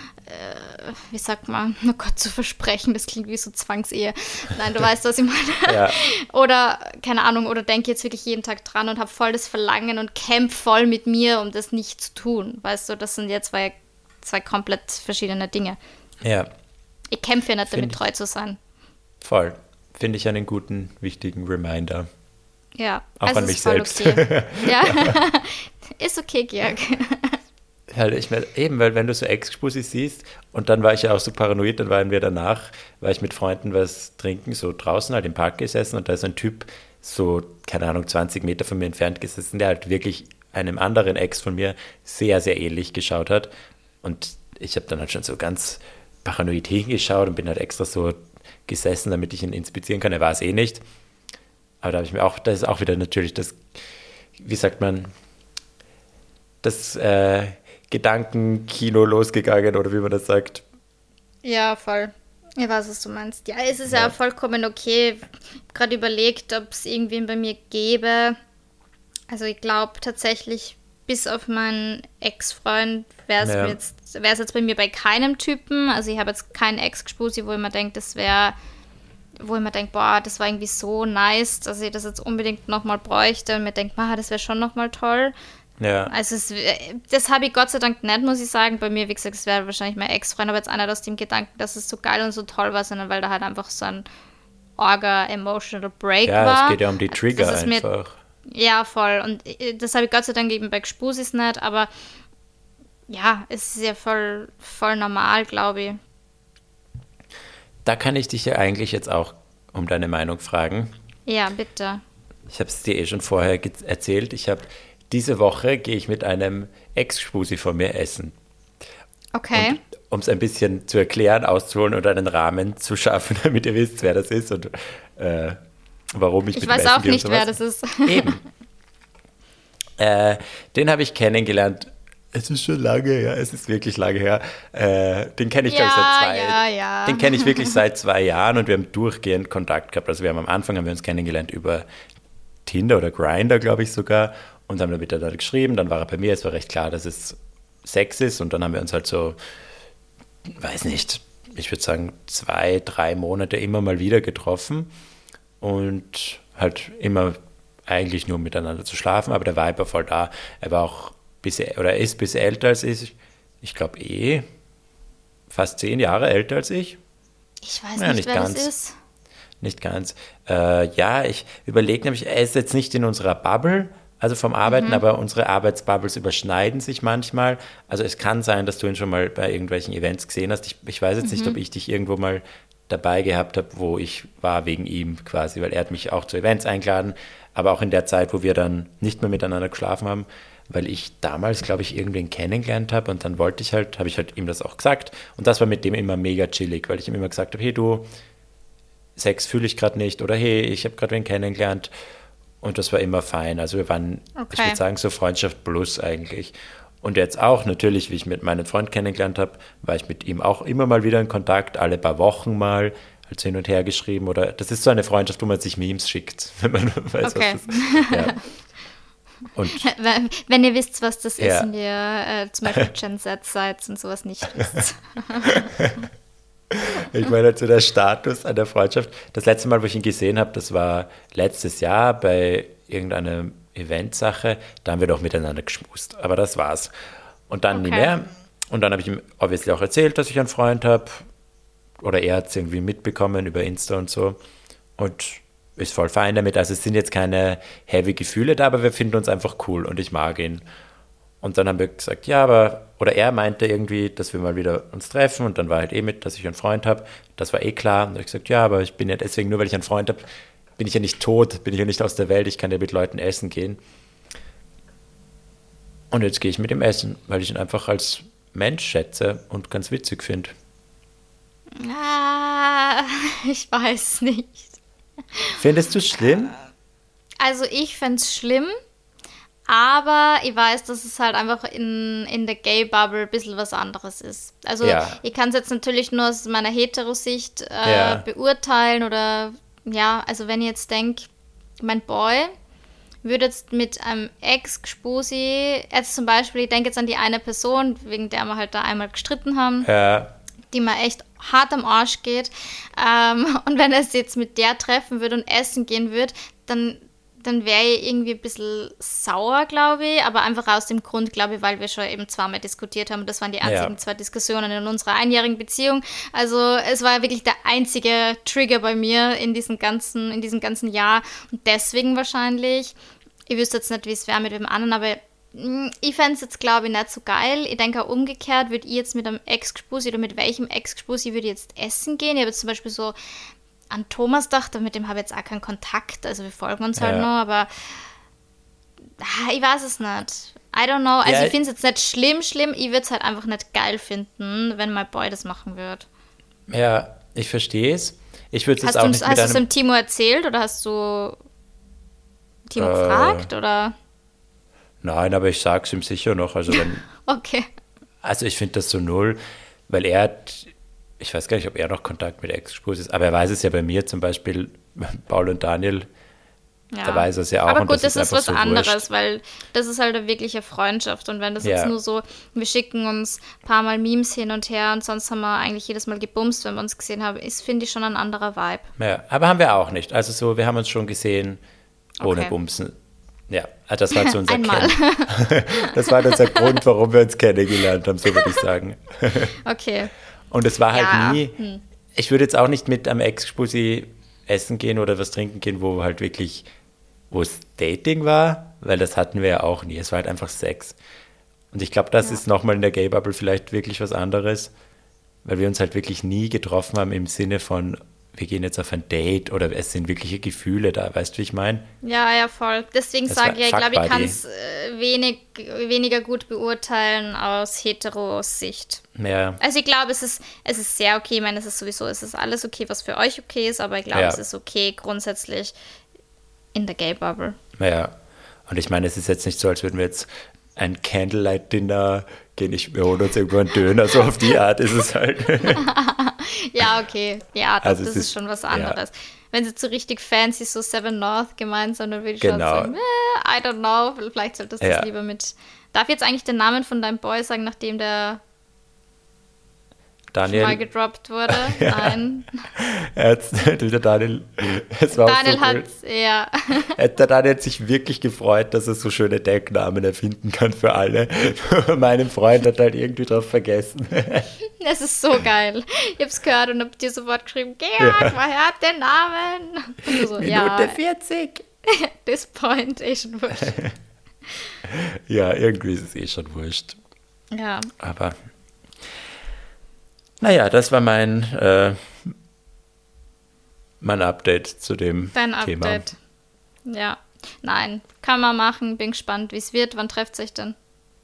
wie sagt man, oh Gott, zu versprechen, das klingt wie so Zwangsehe. Nein, du weißt, was ich meine. Ja. Oder, keine Ahnung, oder denke jetzt wirklich jeden Tag dran und habe voll das Verlangen und kämpfe voll mit mir, um das nicht zu tun. Weißt du, das sind ja zwei komplett verschiedene Dinge. Ja. Ich kämpfe ja nicht damit, treu zu sein. Voll. Finde ich einen guten, wichtigen Reminder. Ja, auch also an mich voll selbst. Okay. Ja, ist okay, Georg. Ja, ich meine, eben, weil wenn du so Ex-Spusis siehst, und dann war ich ja auch so paranoid, dann war ich mit Freunden was trinken, so draußen halt im Park gesessen und da ist ein Typ so, keine Ahnung, 20 Meter von mir entfernt gesessen, der halt wirklich einem anderen Ex von mir sehr, sehr ähnlich geschaut hat. Und ich habe dann halt schon so ganz paranoid hingeschaut und bin halt extra so gesessen, damit ich ihn inspizieren kann. Er war es eh nicht. Aber da habe ich mir auch, das ist auch wieder natürlich das, wie sagt man, das Gedankenkino losgegangen oder wie man das sagt. Ja, voll. Ich weiß, was du meinst. Ja, es ist ja vollkommen okay. Ich habe gerade überlegt, ob es irgendwen bei mir gäbe. Also ich glaube tatsächlich, bis auf meinen Ex-Freund wäre es jetzt bei mir bei keinem Typen. Also ich habe jetzt keinen Ex-Gespusi, wo ich mir denke, boah, das war irgendwie so nice, dass ich das jetzt unbedingt nochmal bräuchte und mir denke, das wäre schon nochmal toll. Ja. Also das habe ich Gott sei Dank nicht, muss ich sagen. Bei mir, wie gesagt, es wäre wahrscheinlich mein Ex-Freund, aber jetzt einer aus dem Gedanken, dass es so geil und so toll war, sondern weil da halt einfach so ein Emotional Break war. Ja, es geht ja um die Trigger einfach. Ja, voll. Und das habe ich Gott sei Dank eben bei Gspusis nicht, aber ja, es ist ja voll normal, glaube ich. Da kann ich dich ja eigentlich jetzt auch um deine Meinung fragen. Ja, bitte. Ich habe es dir schon vorher erzählt. Diese Woche gehe ich mit einem Ex-Spusi von mir essen. Okay. Um es ein bisschen zu erklären, auszuholen und einen Rahmen zu schaffen, damit ihr wisst, wer das ist und warum ich mit dem weiß Essen auch gehe nicht, und wer das ist. Eben. Den habe ich kennengelernt Es ist schon lange her, es ist wirklich lange her. Den kenne ich, den kenne ich wirklich seit 2 Jahren und wir haben durchgehend Kontakt gehabt. Also am Anfang haben wir uns kennengelernt über Tinder oder Grindr, glaube ich sogar, und haben dann miteinander geschrieben. Dann war er bei mir, es war recht klar, dass es Sex ist und dann haben wir uns halt so, weiß nicht, ich würde sagen 2, 3 Monate immer mal wieder getroffen und halt immer eigentlich nur miteinander zu schlafen, aber der Vibe war voll da. Er war auch er ist ein bisschen älter als ich. Ich glaube fast 10 Jahre älter als ich. Ich weiß nicht, wer das ist. Nicht ganz. Ich überlege nämlich, er ist jetzt nicht in unserer Bubble, also vom Arbeiten, aber unsere Arbeitsbubbles überschneiden sich manchmal. Also es kann sein, dass du ihn schon mal bei irgendwelchen Events gesehen hast. Ich weiß jetzt nicht, ob ich dich irgendwo mal dabei gehabt habe, wo ich war wegen ihm quasi, weil er hat mich auch zu Events eingeladen, aber auch in der Zeit, wo wir dann nicht mehr miteinander geschlafen haben, weil ich damals, glaube ich, irgendwen kennengelernt habe und dann habe ich halt ihm das auch gesagt und das war mit dem immer mega chillig, weil ich ihm immer gesagt habe, hey du, Sex fühle ich gerade nicht oder hey, ich habe gerade wen kennengelernt und das war immer fein. Also wir waren, ich würde sagen, so Freundschaft plus eigentlich. Und jetzt auch natürlich, wie ich mit meinem Freund kennengelernt habe, war ich mit ihm auch immer mal wieder in Kontakt, alle paar Wochen mal, halt hin und her geschrieben oder das ist so eine Freundschaft, wo man sich Memes schickt, wenn man weiß, was das ist. Ja. Und wenn ihr wisst, was das ist und ihr zum Beispiel Gen Z seid und sowas nicht wisst. Ich meine, zu der Status an der Freundschaft. Das letzte Mal, wo ich ihn gesehen habe, das war letztes Jahr bei irgendeiner Eventsache. Da haben wir doch miteinander geschmust. Aber das war's. Und dann nie mehr. Und dann habe ich ihm obviously auch erzählt, dass ich einen Freund habe. Oder er hat es irgendwie mitbekommen über Insta und so. Und ist voll fein damit. Also es sind jetzt keine heavy Gefühle da, aber wir finden uns einfach cool und ich mag ihn. Und dann haben wir gesagt, oder er meinte irgendwie, dass wir mal wieder uns treffen und dann war halt mit, dass ich einen Freund habe. Das war klar. Und dann habe ich gesagt, aber ich bin ja deswegen, nur weil ich einen Freund habe, bin ich ja nicht tot, bin ich ja nicht aus der Welt, ich kann ja mit Leuten essen gehen. Und jetzt gehe ich mit ihm essen, weil ich ihn einfach als Mensch schätze und ganz witzig finde. Ich weiß nicht. Findest du es schlimm? Also ich fände es schlimm, aber ich weiß, dass es halt einfach in der Gay-Bubble ein bisschen was anderes ist. Also ich kann es jetzt natürlich nur aus meiner Hetero-Sicht beurteilen oder also wenn ich jetzt denke, mein Boy würde jetzt mit einem Ex-Gspusi, jetzt zum Beispiel, ich denke jetzt an die eine Person, wegen der wir halt da einmal gestritten haben, die mir echt hart am Arsch geht. Und wenn er es jetzt mit der treffen würde und essen gehen würde, dann wäre ich irgendwie ein bisschen sauer, glaube ich. Aber einfach aus dem Grund, glaube ich, weil wir schon eben zweimal diskutiert haben. Und das waren die einzigen 2 Diskussionen in unserer einjährigen Beziehung. Also es war wirklich der einzige Trigger bei mir in diesem ganzen Jahr. Und deswegen wahrscheinlich, ich wüsste jetzt nicht, wie es wäre mit dem anderen, aber ich fände es jetzt, glaube ich, nicht so geil. Ich denke auch umgekehrt, würde ich jetzt mit einem Ex-Gspusi oder mit welchem Ex-Gspusi würde ich jetzt essen gehen. Ich habe jetzt zum Beispiel so an Thomas gedacht, mit dem habe ich jetzt auch keinen Kontakt. Also wir folgen uns halt noch, aber ich weiß es nicht. I don't know. Also ich finde es jetzt nicht schlimm. Ich würde es halt einfach nicht geil finden, wenn mein Boy das machen würde. Ja, ich verstehe es. Ich würde es jetzt auch nicht Hast du es dem Timo erzählt oder hast du Timo gefragt, oder? Nein, aber ich sag's ihm sicher noch. Also okay. Also ich finde das so null, weil ich weiß gar nicht, ob er noch Kontakt mit Ex-Spurs ist, aber er weiß es ja bei mir zum Beispiel, Paul und Daniel, da weiß er es ja auch. Aber gut, das ist was anderes, weil das ist halt eine wirkliche Freundschaft und wenn das jetzt nur so, wir schicken uns ein paar Mal Memes hin und her und sonst haben wir eigentlich jedes Mal gebumst, wenn wir uns gesehen haben, ist, finde ich, schon ein anderer Vibe. Ja, aber haben wir auch nicht. Also so, wir haben uns schon gesehen ohne Bumsen. Ja, das war zu unser Das war unser Grund, warum wir uns kennengelernt haben, so würde ich sagen. Okay. Und es war halt nie, ich würde jetzt auch nicht mit einem Ex-Spusi essen gehen oder was trinken gehen, wo es Dating war, weil das hatten wir ja auch nie. Es war halt einfach Sex. Und ich glaube, das ist nochmal in der Gay-Bubble vielleicht wirklich was anderes, weil wir uns halt wirklich nie getroffen haben im Sinne von, wir gehen jetzt auf ein Date oder es sind wirkliche Gefühle da, weißt du, wie ich meine? Ja, voll. Deswegen sage ich, ich glaube, ich kann es weniger gut beurteilen aus Hetero-Sicht. Ja. Also ich glaube, es ist sehr okay. Ich meine, es ist alles okay, was für euch okay ist, aber ich glaube, es ist okay grundsätzlich in der Gay-Bubble. Ja, und ich meine, es ist jetzt nicht so, als würden wir jetzt ein Candlelight-Dinner, wir holen uns irgendwo einen Döner, so auf die Art ist es halt. Ja, okay. Ja, Also das es ist schon was anderes. Wenn sie zu richtig fancy so Seven North gemeinsam, dann würde ich schon sagen, I don't know, vielleicht solltest du das lieber mit... Darf ich jetzt eigentlich den Namen von deinem Boy sagen, nachdem der Daniel mal gedroppt wurde? Nein. Der Daniel, es war Daniel auch so cool. hat, ja. Der Daniel hat sich wirklich gefreut, dass er so schöne Decknamen erfinden kann für alle. Mein Freund hat halt irgendwie drauf vergessen. Das ist so geil. Ich hab's gehört und hab dir sofort geschrieben, Georg, woher hat den Namen? Und du so, Minute 40. This point, schon wurscht. Ja, irgendwie ist es schon wurscht. Ja. Aber naja, das war mein Update zu dem Dein Thema. Update. Ja. Nein, kann man machen. Bin gespannt, wie es wird. Wann trefft sich denn?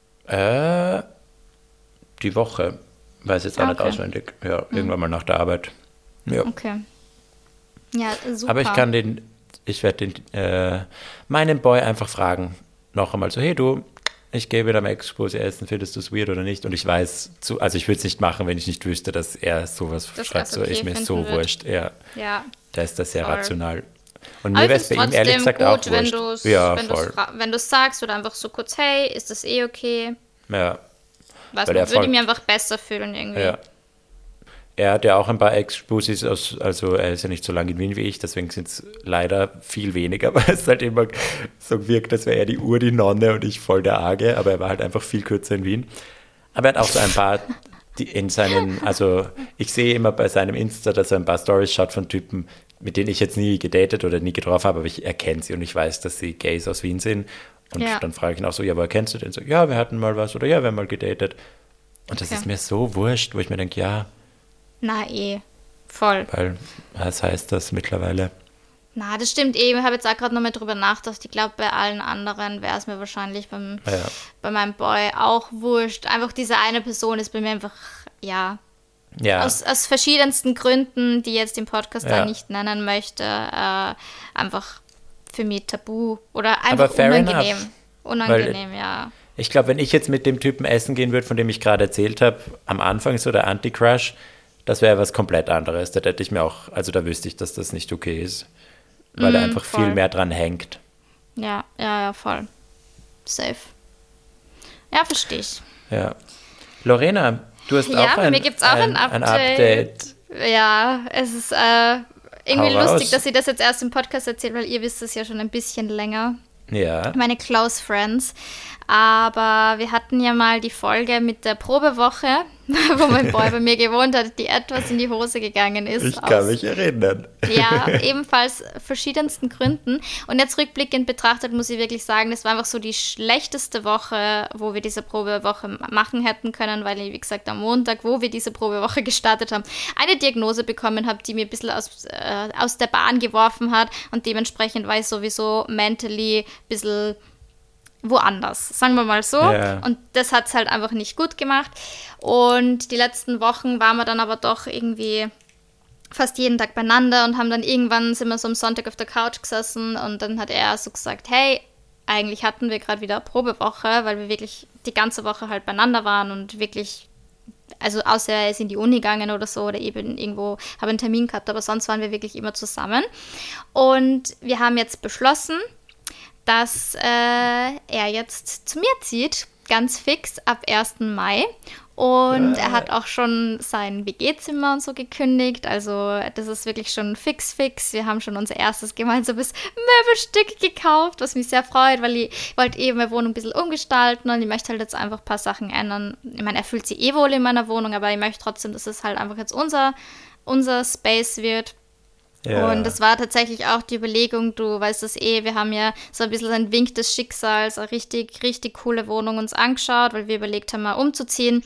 Die Woche. Weiß jetzt auch nicht auswendig. Ja, irgendwann mal nach der Arbeit. Ja. Okay. Ja, super. Aber ich werde meinen Boy einfach fragen. Noch einmal so, hey du, ich gehe wieder am Expo essen, findest du es weird oder nicht? Und ich weiß, also ich würde es nicht machen, wenn ich nicht wüsste, dass er sowas schreibt. So, ist mir so wurscht. Ja. Da ist das sehr rational. Und mir wäre es bei ihm ehrlich gesagt gut, auch wurscht. Wenn du es sagst oder einfach so kurz, hey, ist das okay? Ja. Würde ich mir einfach besser fühlen irgendwie. Ja. Er hat ja auch ein paar Ex-Spusis, also er ist ja nicht so lange in Wien wie ich, deswegen sind es leider viel weniger, weil es halt immer so wirkt, als wäre er die Nonne und ich voll der Arge, aber er war halt einfach viel kürzer in Wien. Aber er hat auch so ein paar, also ich sehe immer bei seinem Insta, dass er ein paar Stories schaut von Typen, mit denen ich jetzt nie gedatet oder nie getroffen habe, aber ich erkenne sie und ich weiß, dass sie Gays aus Wien sind. Und dann frage ich ihn auch so, ja, woher kennst du den? So, ja, wir hatten mal was oder ja, wir haben mal gedatet. Und das ist mir so wurscht, wo ich mir denke, ja. Na voll. Weil, was heißt das mittlerweile? Na, das stimmt Ich habe jetzt auch gerade noch mal drüber nachgedacht. Ich glaube, bei allen anderen wäre es mir wahrscheinlich bei meinem Boy auch wurscht. Einfach diese eine Person ist bei mir einfach, aus verschiedensten Gründen, die jetzt im Podcast da nicht nennen möchte, einfach für mich tabu oder einfach unangenehm. Unangenehm, ja. Ich glaube, wenn ich jetzt mit dem Typen essen gehen würde, von dem ich gerade erzählt habe, am Anfang so der Anti-Crush, das wäre was komplett anderes. Da hätte ich mir auch, also da wüsste ich, dass das nicht okay ist, weil er einfach viel mehr dran hängt. Ja, voll. Safe. Ja, verstehe ich. Ja. Lorena, du hast auch mir gibt's auch ein Update. Ja, es ist irgendwie lustig, dass ich das jetzt erst im Podcast erzähle, weil ihr wisst es ja schon ein bisschen länger. Ja. Meine Close Friends. Aber wir hatten ja mal die Folge mit der Probewoche, wo mein Boy bei mir gewohnt hat, die etwas in die Hose gegangen ist. Ich kann mich erinnern. Ja, ebenfalls verschiedensten Gründen. Und jetzt rückblickend betrachtet muss ich wirklich sagen, das war einfach so die schlechteste Woche, wo wir diese Probewoche machen hätten können, weil ich, wie gesagt, am Montag, wo wir diese Probewoche gestartet haben, eine Diagnose bekommen habe, die mir ein bisschen aus der Bahn geworfen hat. Und dementsprechend war ich sowieso mentally ein bisschen woanders, sagen wir mal so. Yeah. Und das hat es halt einfach nicht gut gemacht. Und die letzten Wochen waren wir dann aber doch irgendwie fast jeden Tag beieinander und haben dann irgendwann, sind wir so am Sonntag auf der Couch gesessen und dann hat er so gesagt, hey, eigentlich hatten wir gerade wieder eine Probewoche, weil wir wirklich die ganze Woche halt beieinander waren und wirklich, also außer er ist in die Uni gegangen oder so oder eben irgendwo, habe einen Termin gehabt, aber sonst waren wir wirklich immer zusammen. Und wir haben jetzt beschlossen, dass er jetzt zu mir zieht, ganz fix ab 1. Mai. Und er hat auch schon sein WG-Zimmer und so gekündigt. Also das ist wirklich schon fix. Wir haben schon unser erstes gemeinsames Möbelstück gekauft, was mich sehr freut, weil ich wollte meine Wohnung ein bisschen umgestalten und ich möchte halt jetzt einfach ein paar Sachen ändern. Ich meine, er fühlt sich wohl in meiner Wohnung, aber ich möchte trotzdem, dass es halt einfach jetzt unser Space wird. Ja. Und das war tatsächlich auch die Überlegung, du weißt das wir haben ja so ein bisschen ein Wink des Schicksals, eine richtig, richtig coole Wohnung uns angeschaut, weil wir überlegt haben, mal umzuziehen.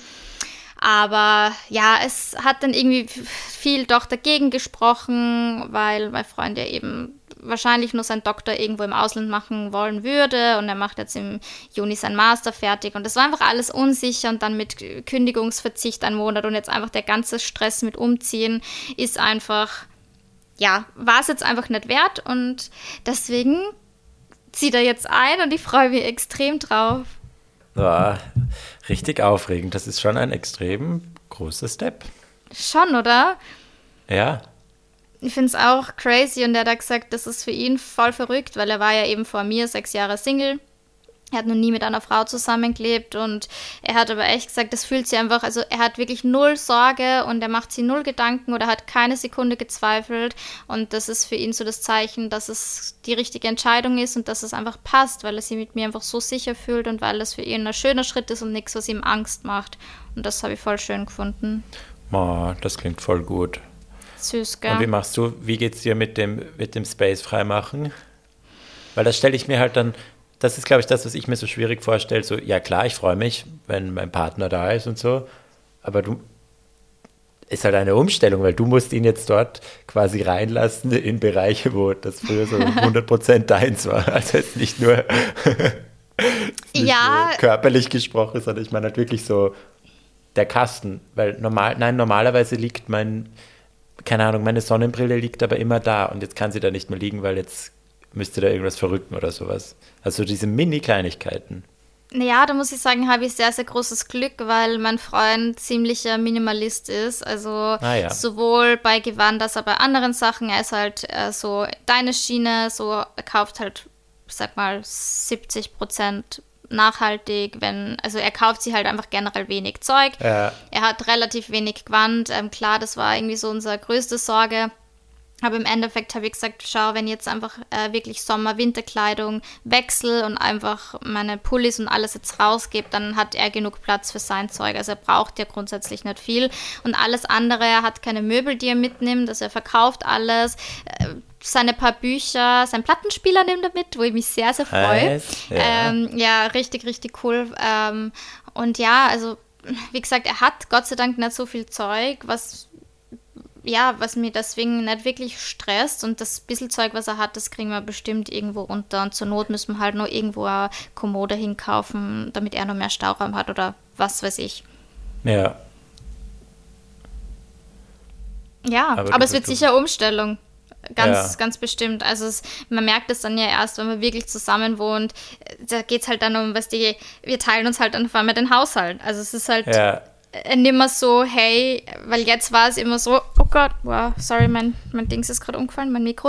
Aber ja, es hat dann irgendwie viel doch dagegen gesprochen, weil mein Freund ja eben wahrscheinlich nur seinen Doktor irgendwo im Ausland machen wollen würde und er macht jetzt im Juni seinen Master fertig und das war einfach alles unsicher und dann mit Kündigungsverzicht einen Monat und jetzt einfach der ganze Stress mit Umziehen ist einfach... Ja, war es jetzt einfach nicht wert und deswegen zieht er jetzt ein und ich freue mich extrem drauf. War richtig aufregend. Das ist schon ein extrem großer Step. Schon, oder? Ja. Ich finde es auch crazy und er hat gesagt, das ist für ihn voll verrückt, weil er war ja eben vor mir 6 Jahre Single. Er hat noch nie mit einer Frau zusammengelebt und er hat aber echt gesagt, das fühlt sich einfach, also er hat wirklich null Sorge und er macht sich null Gedanken oder hat keine Sekunde gezweifelt und das ist für ihn so das Zeichen, dass es die richtige Entscheidung ist und dass es einfach passt, weil er sich mit mir einfach so sicher fühlt und weil das für ihn ein schöner Schritt ist und nichts, was ihm Angst macht und das habe ich voll schön gefunden. Oh, das klingt voll gut. Süß, gell? Und wie geht's dir mit dem Space freimachen? Weil das stelle ich mir halt dann, das ist, glaube ich, das, was ich mir so schwierig vorstelle. So, ja klar, ich freue mich, wenn mein Partner da ist und so, aber ist halt eine Umstellung, weil du musst ihn jetzt dort quasi reinlassen in Bereiche, wo das früher so 100% deins war. Also jetzt nicht nur, nur körperlich gesprochen, sondern ich meine halt wirklich so der Kasten, weil normalerweise liegt keine Ahnung, meine Sonnenbrille liegt aber immer da und jetzt kann sie da nicht mehr liegen, weil jetzt müsste da irgendwas verrücken oder sowas. Also diese Mini-Kleinigkeiten. Ja, da muss ich sagen, habe ich sehr, sehr großes Glück, weil mein Freund ziemlicher Minimalist ist. Also sowohl bei Gewand als auch bei anderen Sachen. Er ist halt so deine Schiene, so er kauft halt, sag mal, 70% nachhaltig, also er kauft sich halt einfach generell wenig Zeug. Ja. Er hat relativ wenig Gewand. Klar, das war irgendwie so unsere größte Sorge. Aber im Endeffekt habe ich gesagt, schau, wenn ich jetzt einfach wirklich Sommer-Winterkleidung wechsle und einfach meine Pullis und alles jetzt rausgebe, dann hat er genug Platz für sein Zeug. Also er braucht ja grundsätzlich nicht viel. Und alles andere, er hat keine Möbel, die er mitnimmt, also er verkauft alles. Seine paar Bücher, sein Plattenspieler nimmt er mit, wo ich mich sehr, sehr freue. Ja, richtig, richtig cool. Und ja, also wie gesagt, er hat Gott sei Dank nicht so viel Zeug, was mir deswegen nicht wirklich stresst und das bisschen Zeug, was er hat, das kriegen wir bestimmt irgendwo unter und zur Not müssen wir halt noch irgendwo eine Kommode hinkaufen, damit er noch mehr Stauraum hat oder was weiß ich. Ja. Ja, aber es wird sicher Umstellung. Ganz bestimmt. Also man merkt es dann ja erst, wenn man wirklich zusammen wohnt. Da geht es halt dann um, wir teilen uns halt dann auf einmal den Haushalt. Also es ist halt nicht mehr so, hey, weil jetzt war es immer so, oh Gott, wow, sorry, mein Dings ist gerade umgefallen, mein Mikro.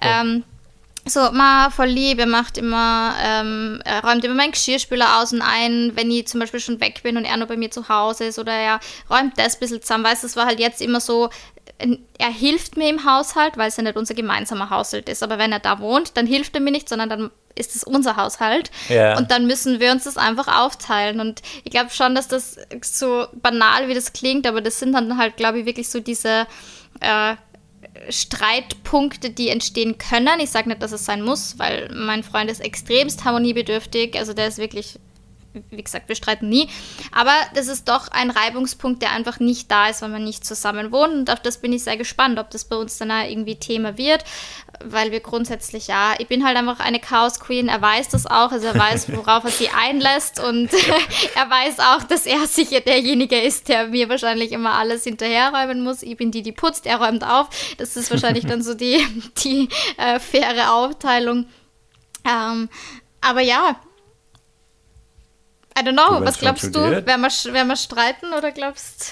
Voll lieb, er macht immer, er räumt immer meinen Geschirrspüler aus und ein, wenn ich zum Beispiel schon weg bin und er noch bei mir zu Hause ist oder er räumt das ein bisschen zusammen, weißt du, das war halt jetzt immer so, er hilft mir im Haushalt, weil es ja nicht unser gemeinsamer Haushalt ist, aber wenn er da wohnt, dann hilft er mir nicht, sondern dann ist es unser Haushalt und dann müssen wir uns das einfach aufteilen und ich glaube schon, dass das so banal, wie das klingt, aber das sind dann halt, glaube ich, wirklich so diese Streitpunkte, die entstehen können. Ich sage nicht, dass es sein muss, weil mein Freund ist extremst harmoniebedürftig, also der ist wirklich, wie gesagt, wir streiten nie, aber das ist doch ein Reibungspunkt, der einfach nicht da ist, wenn man nicht zusammen wohnt und auf das bin ich sehr gespannt, ob das bei uns dann auch irgendwie Thema wird, weil wir grundsätzlich, ich bin halt einfach eine Chaos Queen, er weiß das auch, also er weiß, worauf er sie einlässt und er weiß auch, dass er sicher derjenige ist, der mir wahrscheinlich immer alles hinterherräumen muss, ich bin die putzt, er räumt auf, das ist wahrscheinlich dann so die faire Aufteilung, aber ja, I don't know, was glaubst du? Werden wir streiten oder glaubst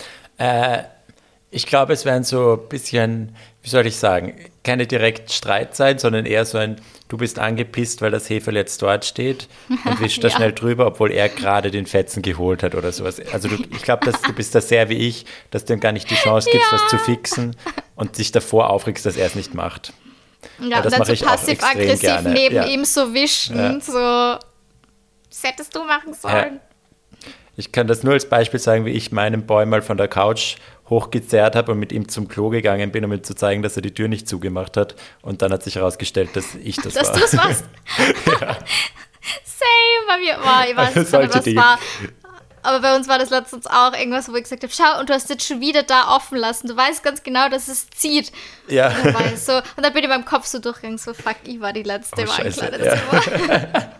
ich glaube, es werden so ein bisschen, wie soll ich sagen, keine direkt Streit sein, sondern eher so ein, du bist angepisst, weil das Heferl jetzt dort steht und wischt da schnell drüber, obwohl er gerade den Fetzen geholt hat oder sowas. Also ich glaube, du bist da sehr wie ich, dass du ihm gar nicht die Chance gibst, was zu fixen und dich davor aufregst, dass er es nicht macht. Ja, und dann so passiv-aggressiv neben ihm so wischen, so, das hättest du machen sollen. Ja. Ich kann das nur als Beispiel sagen, wie ich meinen Boy mal von der Couch hochgezerrt habe und mit ihm zum Klo gegangen bin, um ihm zu zeigen, dass er die Tür nicht zugemacht hat. Und dann hat sich herausgestellt, dass ich das war. Dass du es warst? Ja. Same, bei mir. Ich weiß nicht, was war. Aber bei uns war das letztens auch irgendwas, wo ich gesagt habe, schau, und du hast jetzt schon wieder da offen lassen. Du weißt ganz genau, dass es zieht. Ja. Und dann bin ich beim Kopf so durchgegangen, so fuck, ich war die Letzte im Ankleidezimmer.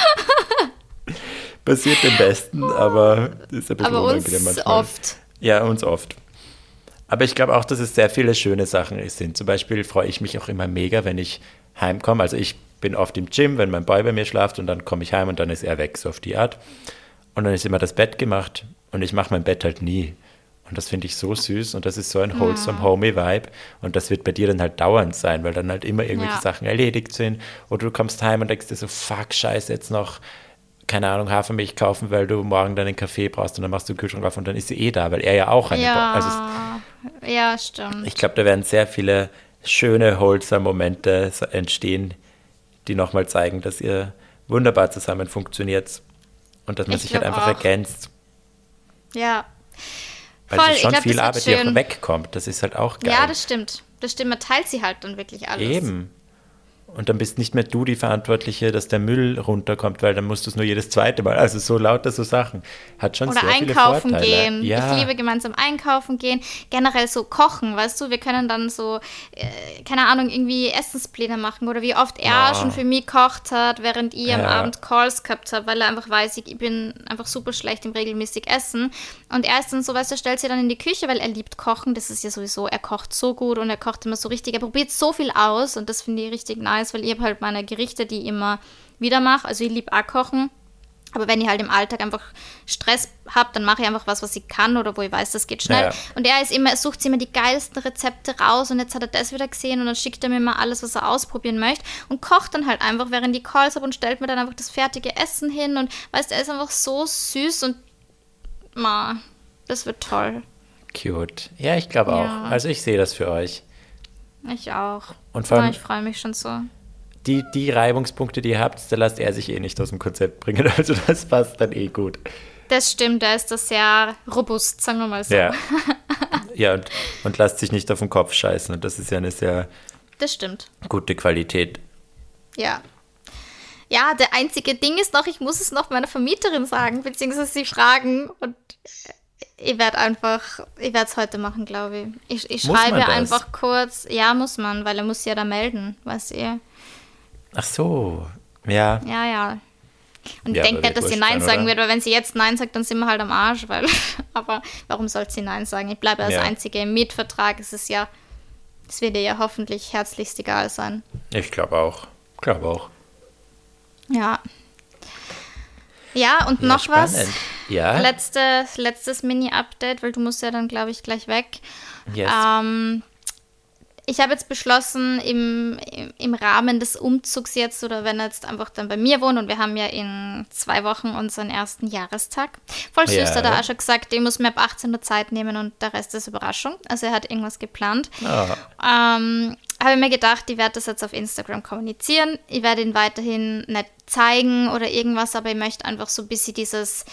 Passiert dem Besten, aber ist ein bisschen unangenehm manchmal. Oft. Ja, uns oft. Aber ich glaube auch, dass es sehr viele schöne Sachen sind. Zum Beispiel freue ich mich auch immer mega, wenn ich heimkomme. Also ich bin oft im Gym, wenn mein Boy bei mir schlaft und dann komme ich heim und dann ist er weg, so auf die Art. Und dann ist immer das Bett gemacht und ich mache mein Bett halt nie. Und das finde ich so süß und das ist so ein wholesome, homey Vibe. Und das wird bei dir dann halt dauernd sein, weil dann halt immer irgendwelche Sachen erledigt sind. Oder du kommst heim und denkst dir so, fuck, scheiße, jetzt noch, keine Ahnung, Hafermilch kaufen, weil du morgen deinen Kaffee brauchst und dann machst du den Kühlschrank auf und dann ist sie da, weil er ja auch eine... Ja, stimmt. Ich glaube, da werden sehr viele schöne, wholesome Momente entstehen, die nochmal zeigen, dass ihr wunderbar zusammen funktioniert und dass man sich halt einfach ergänzt. Ja. Weil es ist schon viel Arbeit, die auch wegkommt. Das ist halt auch geil. Ja, das stimmt. Man teilt sie halt dann wirklich alles. Eben. Und dann bist nicht mehr du die Verantwortliche, dass der Müll runterkommt, weil dann musst du es nur jedes zweite Mal. Also so lauter so Sachen. Hat schon sehr viele Vorteile. Oder einkaufen gehen. Ja. Ich liebe gemeinsam einkaufen gehen. Generell so kochen, weißt du. Wir können dann so, keine Ahnung, irgendwie Essenspläne machen. Oder wie oft er schon für mich gekocht hat, während ich am Abend Calls gehabt habe, weil er einfach weiß, ich bin einfach super schlecht im regelmäßig Essen. Und er ist dann so, weißt du, stellt sich dann in die Küche, weil er liebt kochen. Das ist ja sowieso, er kocht so gut und er kocht immer so richtig. Er probiert so viel aus und das finde ich richtig nice. Weil ich habe halt meine Gerichte, die ich immer wieder mache. Also ich liebe auch kochen. Aber wenn ich halt im Alltag einfach Stress habe, dann mache ich einfach was ich kann oder wo ich weiß, das geht schnell. Ja. Und er sucht sich immer die geilsten Rezepte raus und jetzt hat er das wieder gesehen und dann schickt er mir mal alles, was er ausprobieren möchte und kocht dann halt einfach, während ich Calls habe und stellt mir dann einfach das fertige Essen hin und weißt du, er ist einfach so süß und das wird toll. Cute. Ja, ich glaube auch. Also ich sehe das für euch. Ich auch. Und vor allem, ich freue mich schon so. Die Reibungspunkte, die ihr habt, da lasst er sich nicht aus dem Konzept bringen. Also das passt dann gut. Das stimmt, da ist das sehr robust, sagen wir mal so. Ja, und lasst sich nicht auf den Kopf scheißen. Und das ist ja eine sehr gute Qualität. Ja. Ja, der einzige Ding ist noch, ich muss es noch meiner Vermieterin sagen, beziehungsweise sie fragen und ich werde es heute machen, glaube ich. Ich schreibe einfach kurz, ja, muss man, weil er muss ja da melden, weißt ihr. Ach so, ja. Ja. Und ich denke nicht, dass sie Nein sagen wird, weil wenn sie jetzt Nein sagt, dann sind wir halt am Arsch, aber warum soll sie Nein sagen? Ich bleibe als Einzige im Mietvertrag, es wird ihr ja hoffentlich herzlichst egal sein. Ich glaube auch. Ja. Ja, und noch spannend. Was. Ja. Letztes Mini-Update, weil du musst ja dann, glaube ich, gleich weg. Yes. Ich habe jetzt beschlossen, im Rahmen des Umzugs jetzt, oder wenn er jetzt einfach dann bei mir wohnt, und wir haben ja in 2 Wochen unseren ersten Jahrestag. Voll süß, hat er auch schon gesagt, ich muss mir ab 18 Uhr Zeit nehmen und der Rest ist Überraschung. Also er hat irgendwas geplant. Habe ich mir gedacht, ich werde das jetzt auf Instagram kommunizieren. Ich werde ihn weiterhin nicht zeigen oder irgendwas, aber ich möchte einfach so ein bisschen dieses...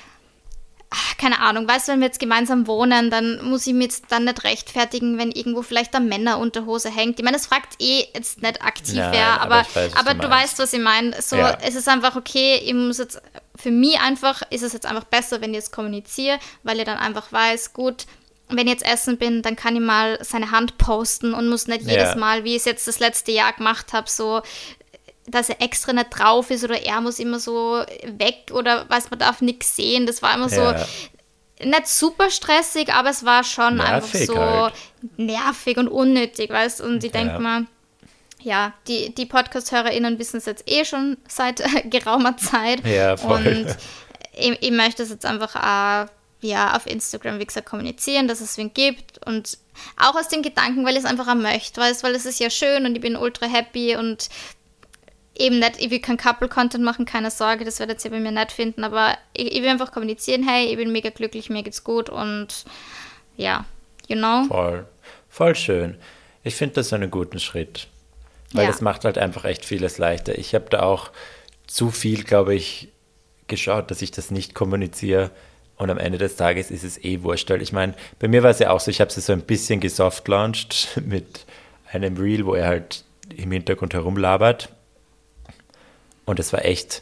keine Ahnung, weißt du, wenn wir jetzt gemeinsam wohnen, dann muss ich mich jetzt dann nicht rechtfertigen, wenn irgendwo vielleicht eine Männerunterhose hängt. Ich meine, das fragt jetzt nicht aktiv wer, aber du weißt, was ich meine. So, es ist einfach okay, ich muss jetzt, für mich einfach, ist es jetzt einfach besser, wenn ich jetzt kommuniziere, weil ich dann einfach weiß, gut, wenn ich jetzt essen bin, dann kann ich mal seine Hand posten und muss nicht jedes Mal, wie ich es jetzt das letzte Jahr gemacht habe, so, dass er extra nicht drauf ist oder er muss immer so weg oder man darf nichts sehen. Das war immer so nicht super stressig, aber es war schon nervig, einfach so halt. Nervig und unnötig, weißt du? Und ich denke mal, ja, die Podcast-HörerInnen wissen es jetzt schon seit geraumer Zeit. Ja, voll. Und ich möchte es jetzt einfach auf Instagram, wie gesagt, kommunizieren, dass es wen gibt und auch aus dem Gedanken, weil ich es einfach auch möchte, weißt, weil es ist ja schön und ich bin ultra happy und eben nicht, ich will kein Couple-Content machen, keine Sorge, das werdet ihr bei mir nicht finden, aber ich will einfach kommunizieren, hey, ich bin mega glücklich, mir geht's gut und ja, you know. Voll schön. Ich finde das einen guten Schritt, weil das macht halt einfach echt vieles leichter. Ich habe da auch zu viel, glaube ich, geschaut, dass ich das nicht kommuniziere und am Ende des Tages ist es wurscht, weil ich meine, bei mir war es ja auch so, ich habe es so ein bisschen gesoft-launched mit einem Reel, wo er halt im Hintergrund herumlabert. Und es war echt,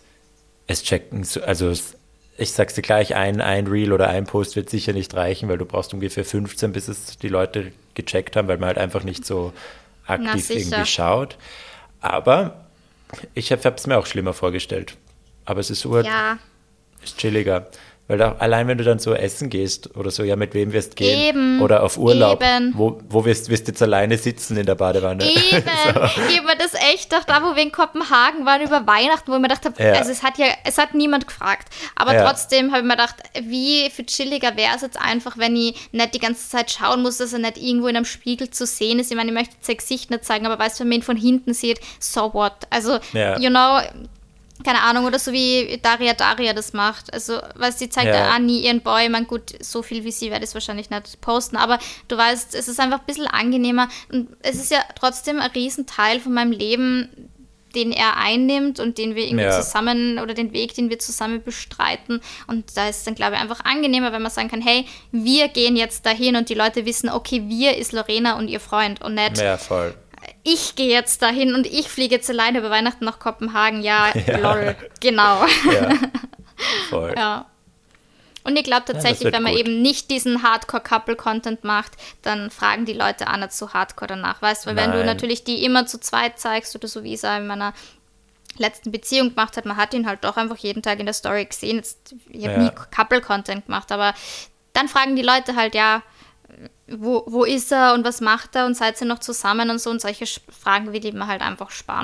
also ich sag's dir gleich, ein Reel oder ein Post wird sicher nicht reichen, weil du brauchst ungefähr 15, bis es die Leute gecheckt haben, weil man halt einfach nicht so aktiv irgendwie schaut. Aber ich habe es mir auch schlimmer vorgestellt. Aber es ist ist chilliger. Weil auch allein, wenn du dann so essen gehst oder so, ja, mit wem wirst du gehen? Oder auf Urlaub, wo wirst du jetzt alleine sitzen in der Badewanne? Eben, so. Ich habe mir das echt gedacht, da wo wir in Kopenhagen waren über Weihnachten, wo ich mir gedacht habe, also es hat niemand gefragt, aber trotzdem habe ich mir gedacht, wie viel chilliger wäre es jetzt einfach, wenn ich nicht die ganze Zeit schauen muss, dass er nicht irgendwo in einem Spiegel zu sehen ist. Ich meine, ich möchte sein Gesicht nicht zeigen, aber weißt du, wenn man ihn von hinten sieht, so what? Also, you know, keine Ahnung, oder so wie Daria das macht. Also, weißt du, sie zeigt ja auch nie ihren Boy. Ich meine, gut, so viel wie sie werde ich es wahrscheinlich nicht posten, aber du weißt, es ist einfach ein bisschen angenehmer und es ist ja trotzdem ein Riesenteil von meinem Leben, den er einnimmt und den wir irgendwie zusammen, oder den Weg, den wir zusammen bestreiten. Und da ist es dann, glaube ich, einfach angenehmer, wenn man sagen kann, hey, wir gehen jetzt dahin und die Leute wissen, okay, wir ist Lorena und ihr Freund und nicht voll. Ich gehe jetzt dahin und ich fliege jetzt alleine über Weihnachten nach Kopenhagen. Ja, lol, genau. Ja, voll. Ja. Und ich glaube tatsächlich, wenn man eben nicht diesen Hardcore-Couple-Content macht, dann fragen die Leute auch nicht so hardcore danach, weißt du? Weil wenn du natürlich die immer zu zweit zeigst oder so, wie es in meiner letzten Beziehung gemacht hat, man hat ihn halt doch einfach jeden Tag in der Story gesehen. Ich habe nie Couple-Content gemacht, aber dann fragen die Leute halt, ja, wo ist er und was macht er und seid ihr noch zusammen und so, und solche Fragen will ich mir halt einfach sparen.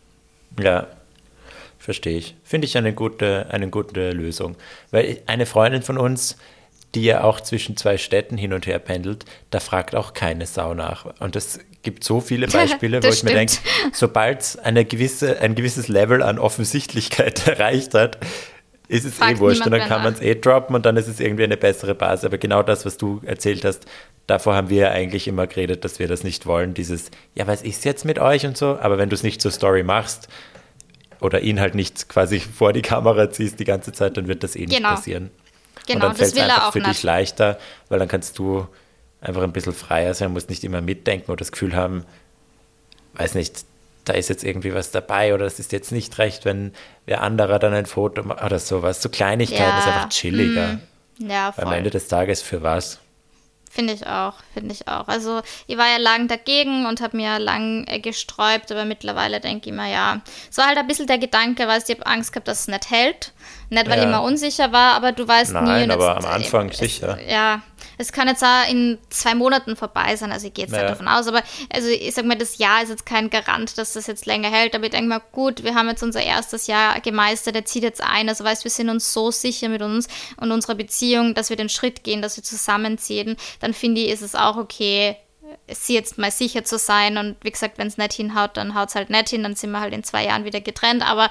Ja, verstehe ich. Finde ich eine gute Lösung. Weil eine Freundin von uns, die ja auch zwischen 2 Städten hin und her pendelt, da fragt auch keine Sau nach. Und es gibt so viele Beispiele, wo ich mir denke, sobald es ein gewisses Level an Offensichtlichkeit erreicht hat, ist es wurscht und dann kann man es droppen und dann ist es irgendwie eine bessere Basis. Aber genau das, was du erzählt hast, davor haben wir ja eigentlich immer geredet, dass wir das nicht wollen. Dieses, ja, was ist jetzt mit euch und so? Aber wenn du es nicht zur Story machst oder ihn halt nicht quasi vor die Kamera ziehst die ganze Zeit, dann wird das nicht passieren. Genau, und dann fällt es einfach für nicht. dich leichter, weil dann kannst du einfach ein bisschen freier sein, musst nicht immer mitdenken oder das Gefühl haben, weiß nicht, da ist jetzt irgendwie was dabei oder das ist jetzt nicht recht, wenn wer anderer dann ein Foto macht oder sowas. So Kleinigkeiten ist einfach chilliger. Ja, voll. Am Ende des Tages für was? Finde ich auch. Also ich war ja lang dagegen und habe mir lang gesträubt, aber mittlerweile denke ich mir, ja, es war halt ein bisschen der Gedanke, weißt du, ich habe Angst gehabt, dass es nicht hält. Nicht, weil ich mir unsicher war, aber du weißt nie. Nein, aber am Anfang sicher. Ja, es kann jetzt auch in 2 Monaten vorbei sein, also ich gehe jetzt nicht davon aus, aber also ich sag mal, das Jahr ist jetzt kein Garant, dass das jetzt länger hält, aber ich denke mal, gut, wir haben jetzt unser erstes Jahr gemeistert, der zieht jetzt ein, also weißt, wir sind uns so sicher mit uns und unserer Beziehung, dass wir den Schritt gehen, dass wir zusammenziehen, dann finde ich, ist es auch okay, sie jetzt mal sicher zu sein und wie gesagt, wenn es nicht hinhaut, dann haut es halt nicht hin, dann sind wir halt in 2 Jahren wieder getrennt, aber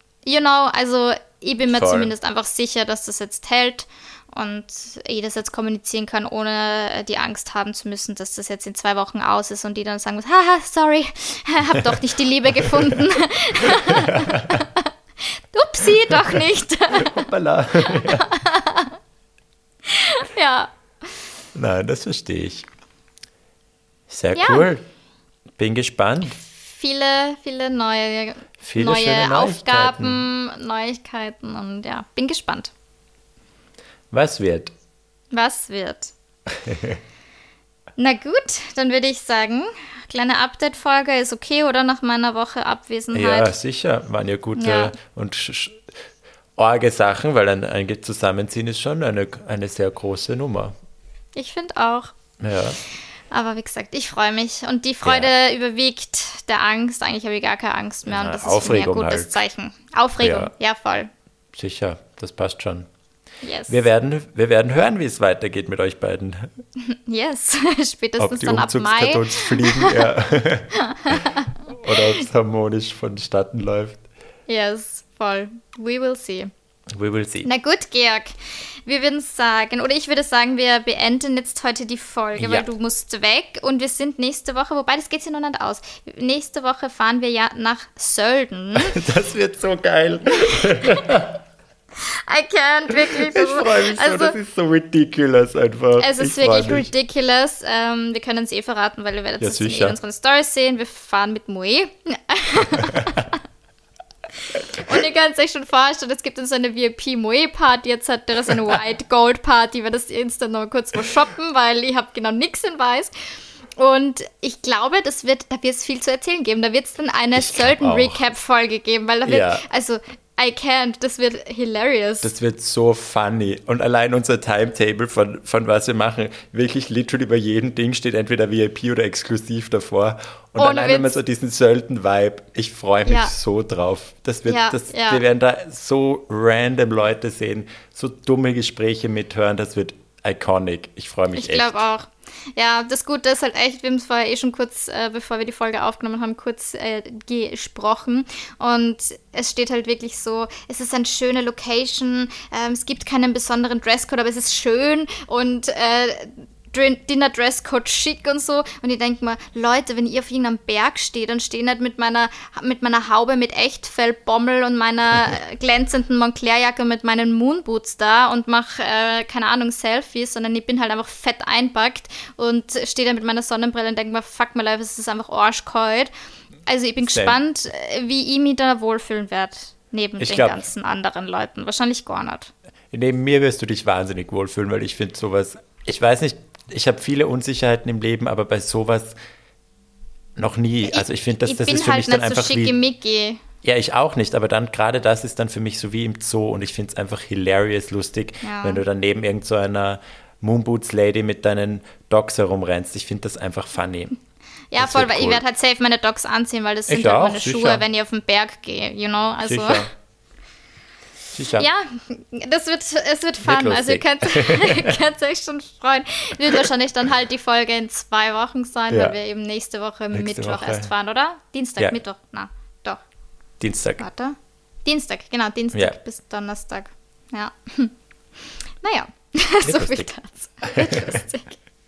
also ich bin mir zumindest einfach sicher, dass das jetzt hält und ich das jetzt kommunizieren kann, ohne die Angst haben zu müssen, dass das jetzt in 2 Wochen aus ist und die dann sagen muss, haha, sorry, hab doch nicht die Liebe gefunden. Upsi, doch nicht. Hoppala. Ja. Nein, das verstehe ich. Sehr cool. Bin gespannt. Viele neue Aufgaben, Neuigkeiten und ja, bin gespannt. Was wird? Na gut, dann würde ich sagen, kleine Update-Folge ist okay, oder nach meiner Woche Abwesenheit? Ja, sicher. Waren ja gute und arge Sachen, weil ein Zusammenziehen ist schon eine sehr große Nummer. Ich finde auch. Ja. Aber wie gesagt, ich freue mich. Und die Freude überwiegt der Angst. Eigentlich habe ich gar keine Angst mehr. Und das ist für mich ein gutes Zeichen. Aufregung, ja voll. Sicher, das passt schon. Yes. Wir werden hören, wie es weitergeht mit euch beiden. Yes, spätestens ob die dann ab Mai. Umzugskartons fliegen, ja. Oder ob es harmonisch vonstatten läuft. Yes, voll. We will see. Na gut, Georg, wir würden sagen, oder ich würde sagen, wir beenden jetzt heute die Folge, weil du musst weg und wir sind nächste Woche, wobei das geht sich noch nicht aus. Nächste Woche fahren wir ja nach Sölden. Das wird so geil. I can't, wirklich. Ich freue mich so, das ist so ridiculous einfach. Es ist wirklich ridiculous. Wir können es verraten, weil ihr werdet es in unseren Stories sehen. Wir fahren mit Moe. Und ihr könnt es euch schon vorstellen, es gibt dann so eine VIP-Moe-Party, jetzt hat er so eine White-Gold-Party, weil das instant noch kurz wo shoppen, weil ich habe genau nichts in Weiß. Und ich glaube, da wird es viel zu erzählen geben. Da wird es dann eine Sölden-Recap-Folge geben, weil da wird, also I can't. Das wird hilarious. Das wird so funny. Und allein unser Timetable von was wir machen, wirklich literally bei jedem Ding steht entweder VIP oder exklusiv davor. Und allein wenn man so diesen Sölden-Vibe, ich freue mich so drauf. Wir werden da so random Leute sehen, so dumme Gespräche mithören, das wird iconic. Ich freue mich echt. Ich glaube auch. Ja, das Gute ist halt echt, wir haben es vorher schon kurz, bevor wir die Folge aufgenommen haben, kurz gesprochen. Und es steht halt wirklich so, es ist eine schöne Location, es gibt keinen besonderen Dresscode, aber es ist schön und Dinner-Dresscode schick und so. Und ich denke mir, Leute, wenn ihr auf irgendeinem Berg steht, dann stehe ich nicht mit meiner Haube mit Echtfellbommel und meiner glänzenden Moncler-Jacke mit meinen Moonboots da und mache, keine Ahnung, Selfies, sondern ich bin halt einfach fett einpackt und stehe da mit meiner Sonnenbrille und denke mir, fuck my life, es ist einfach arschkalt. Also ich bin gespannt, wie ich mich da wohlfühlen werde, neben den ganzen anderen Leuten. Wahrscheinlich gar nicht. Neben mir wirst du dich wahnsinnig wohlfühlen, weil ich finde sowas, ich weiß nicht, ich habe viele Unsicherheiten im Leben, aber bei sowas noch nie. Also ich finde, das ist für mich dann einfach wie... Ja, ich auch nicht, aber dann gerade das ist dann für mich so wie im Zoo und ich finde es einfach hilarious lustig, wenn du dann neben irgend so einer Moonboots-Lady mit deinen Dogs herumrennst. Ich finde das einfach funny. Ja, das voll, weil ich werde halt safe meine Dogs anziehen, weil das sind halt meine Schuhe, wenn ich auf den Berg gehe, you know, also... Sicher. Ja, es wird fun, also ihr könnt euch schon freuen. Wird wahrscheinlich dann halt die Folge in 2 Wochen sein, weil wir eben nächste Woche Mittwoch erst fahren, oder? Dienstag, Mittwoch, doch. Dienstag. Warte. Dienstag bis Donnerstag. Ja. Naja, so viel dazu. Wird lustig.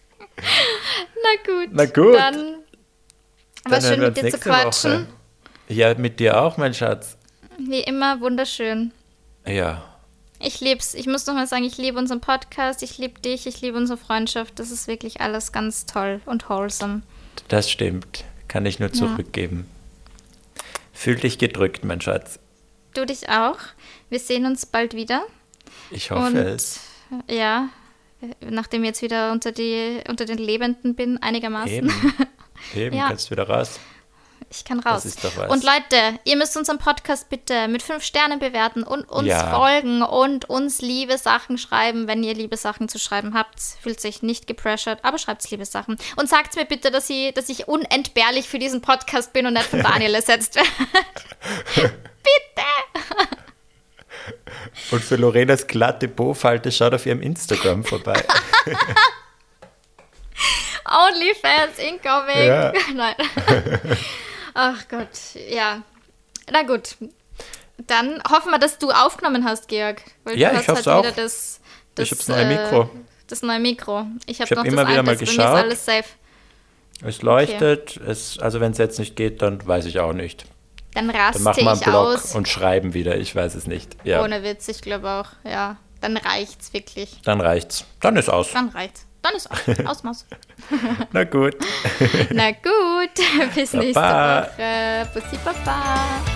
Na gut. Dann war schön mit dir zu quatschen. Woche. Ja, mit dir auch, mein Schatz. Wie immer, wunderschön. Ja. Ich lieb's. Ich muss noch mal sagen, ich liebe unseren Podcast, ich liebe dich, ich liebe unsere Freundschaft. Das ist wirklich alles ganz toll und wholesome. Das stimmt. Kann ich nur zurückgeben. Fühl dich gedrückt, mein Schatz. Du dich auch. Wir sehen uns bald wieder. Ich hoffe es. Ja, nachdem ich jetzt wieder unter den Lebenden bin, einigermaßen. Eben, kannst du wieder raus. Ich kann raus. Das ist doch was. Und Leute, ihr müsst unseren Podcast bitte mit 5 Sternen bewerten und uns folgen und uns liebe Sachen schreiben, wenn ihr liebe Sachen zu schreiben habt. Fühlt sich nicht gepressured, aber schreibt liebe Sachen. Und sagt mir bitte, dass ich unentbehrlich für diesen Podcast bin und nicht von Daniel ersetzt werde. Bitte! Und für Lorenas glatte Bo-Falte schaut auf ihrem Instagram vorbei. OnlyFans incoming. Ja. Nein. Ach Gott, ja. Na gut. Dann hoffen wir, dass du aufgenommen hast, Georg. Weil ja, du ich hoffe halt auch. Wieder ich habe das neue Mikro. Das neue Mikro. Ich habe noch immer das wieder mal alte, geschaut. bei mir ist alles safe. Es leuchtet. Okay. Also wenn es jetzt nicht geht, dann weiß ich auch nicht. Dann raste dann machen wir einen Blog aus. Und schreiben wieder. Ich weiß es nicht. Ja. Ohne Witz, ich glaube auch. Ja, dann reicht's wirklich. Dann reicht's. Dann ist aus. Dann reicht's. Dann ist Ausmaß. Na gut. Na gut. Bis nächste Woche. Bussi Baba.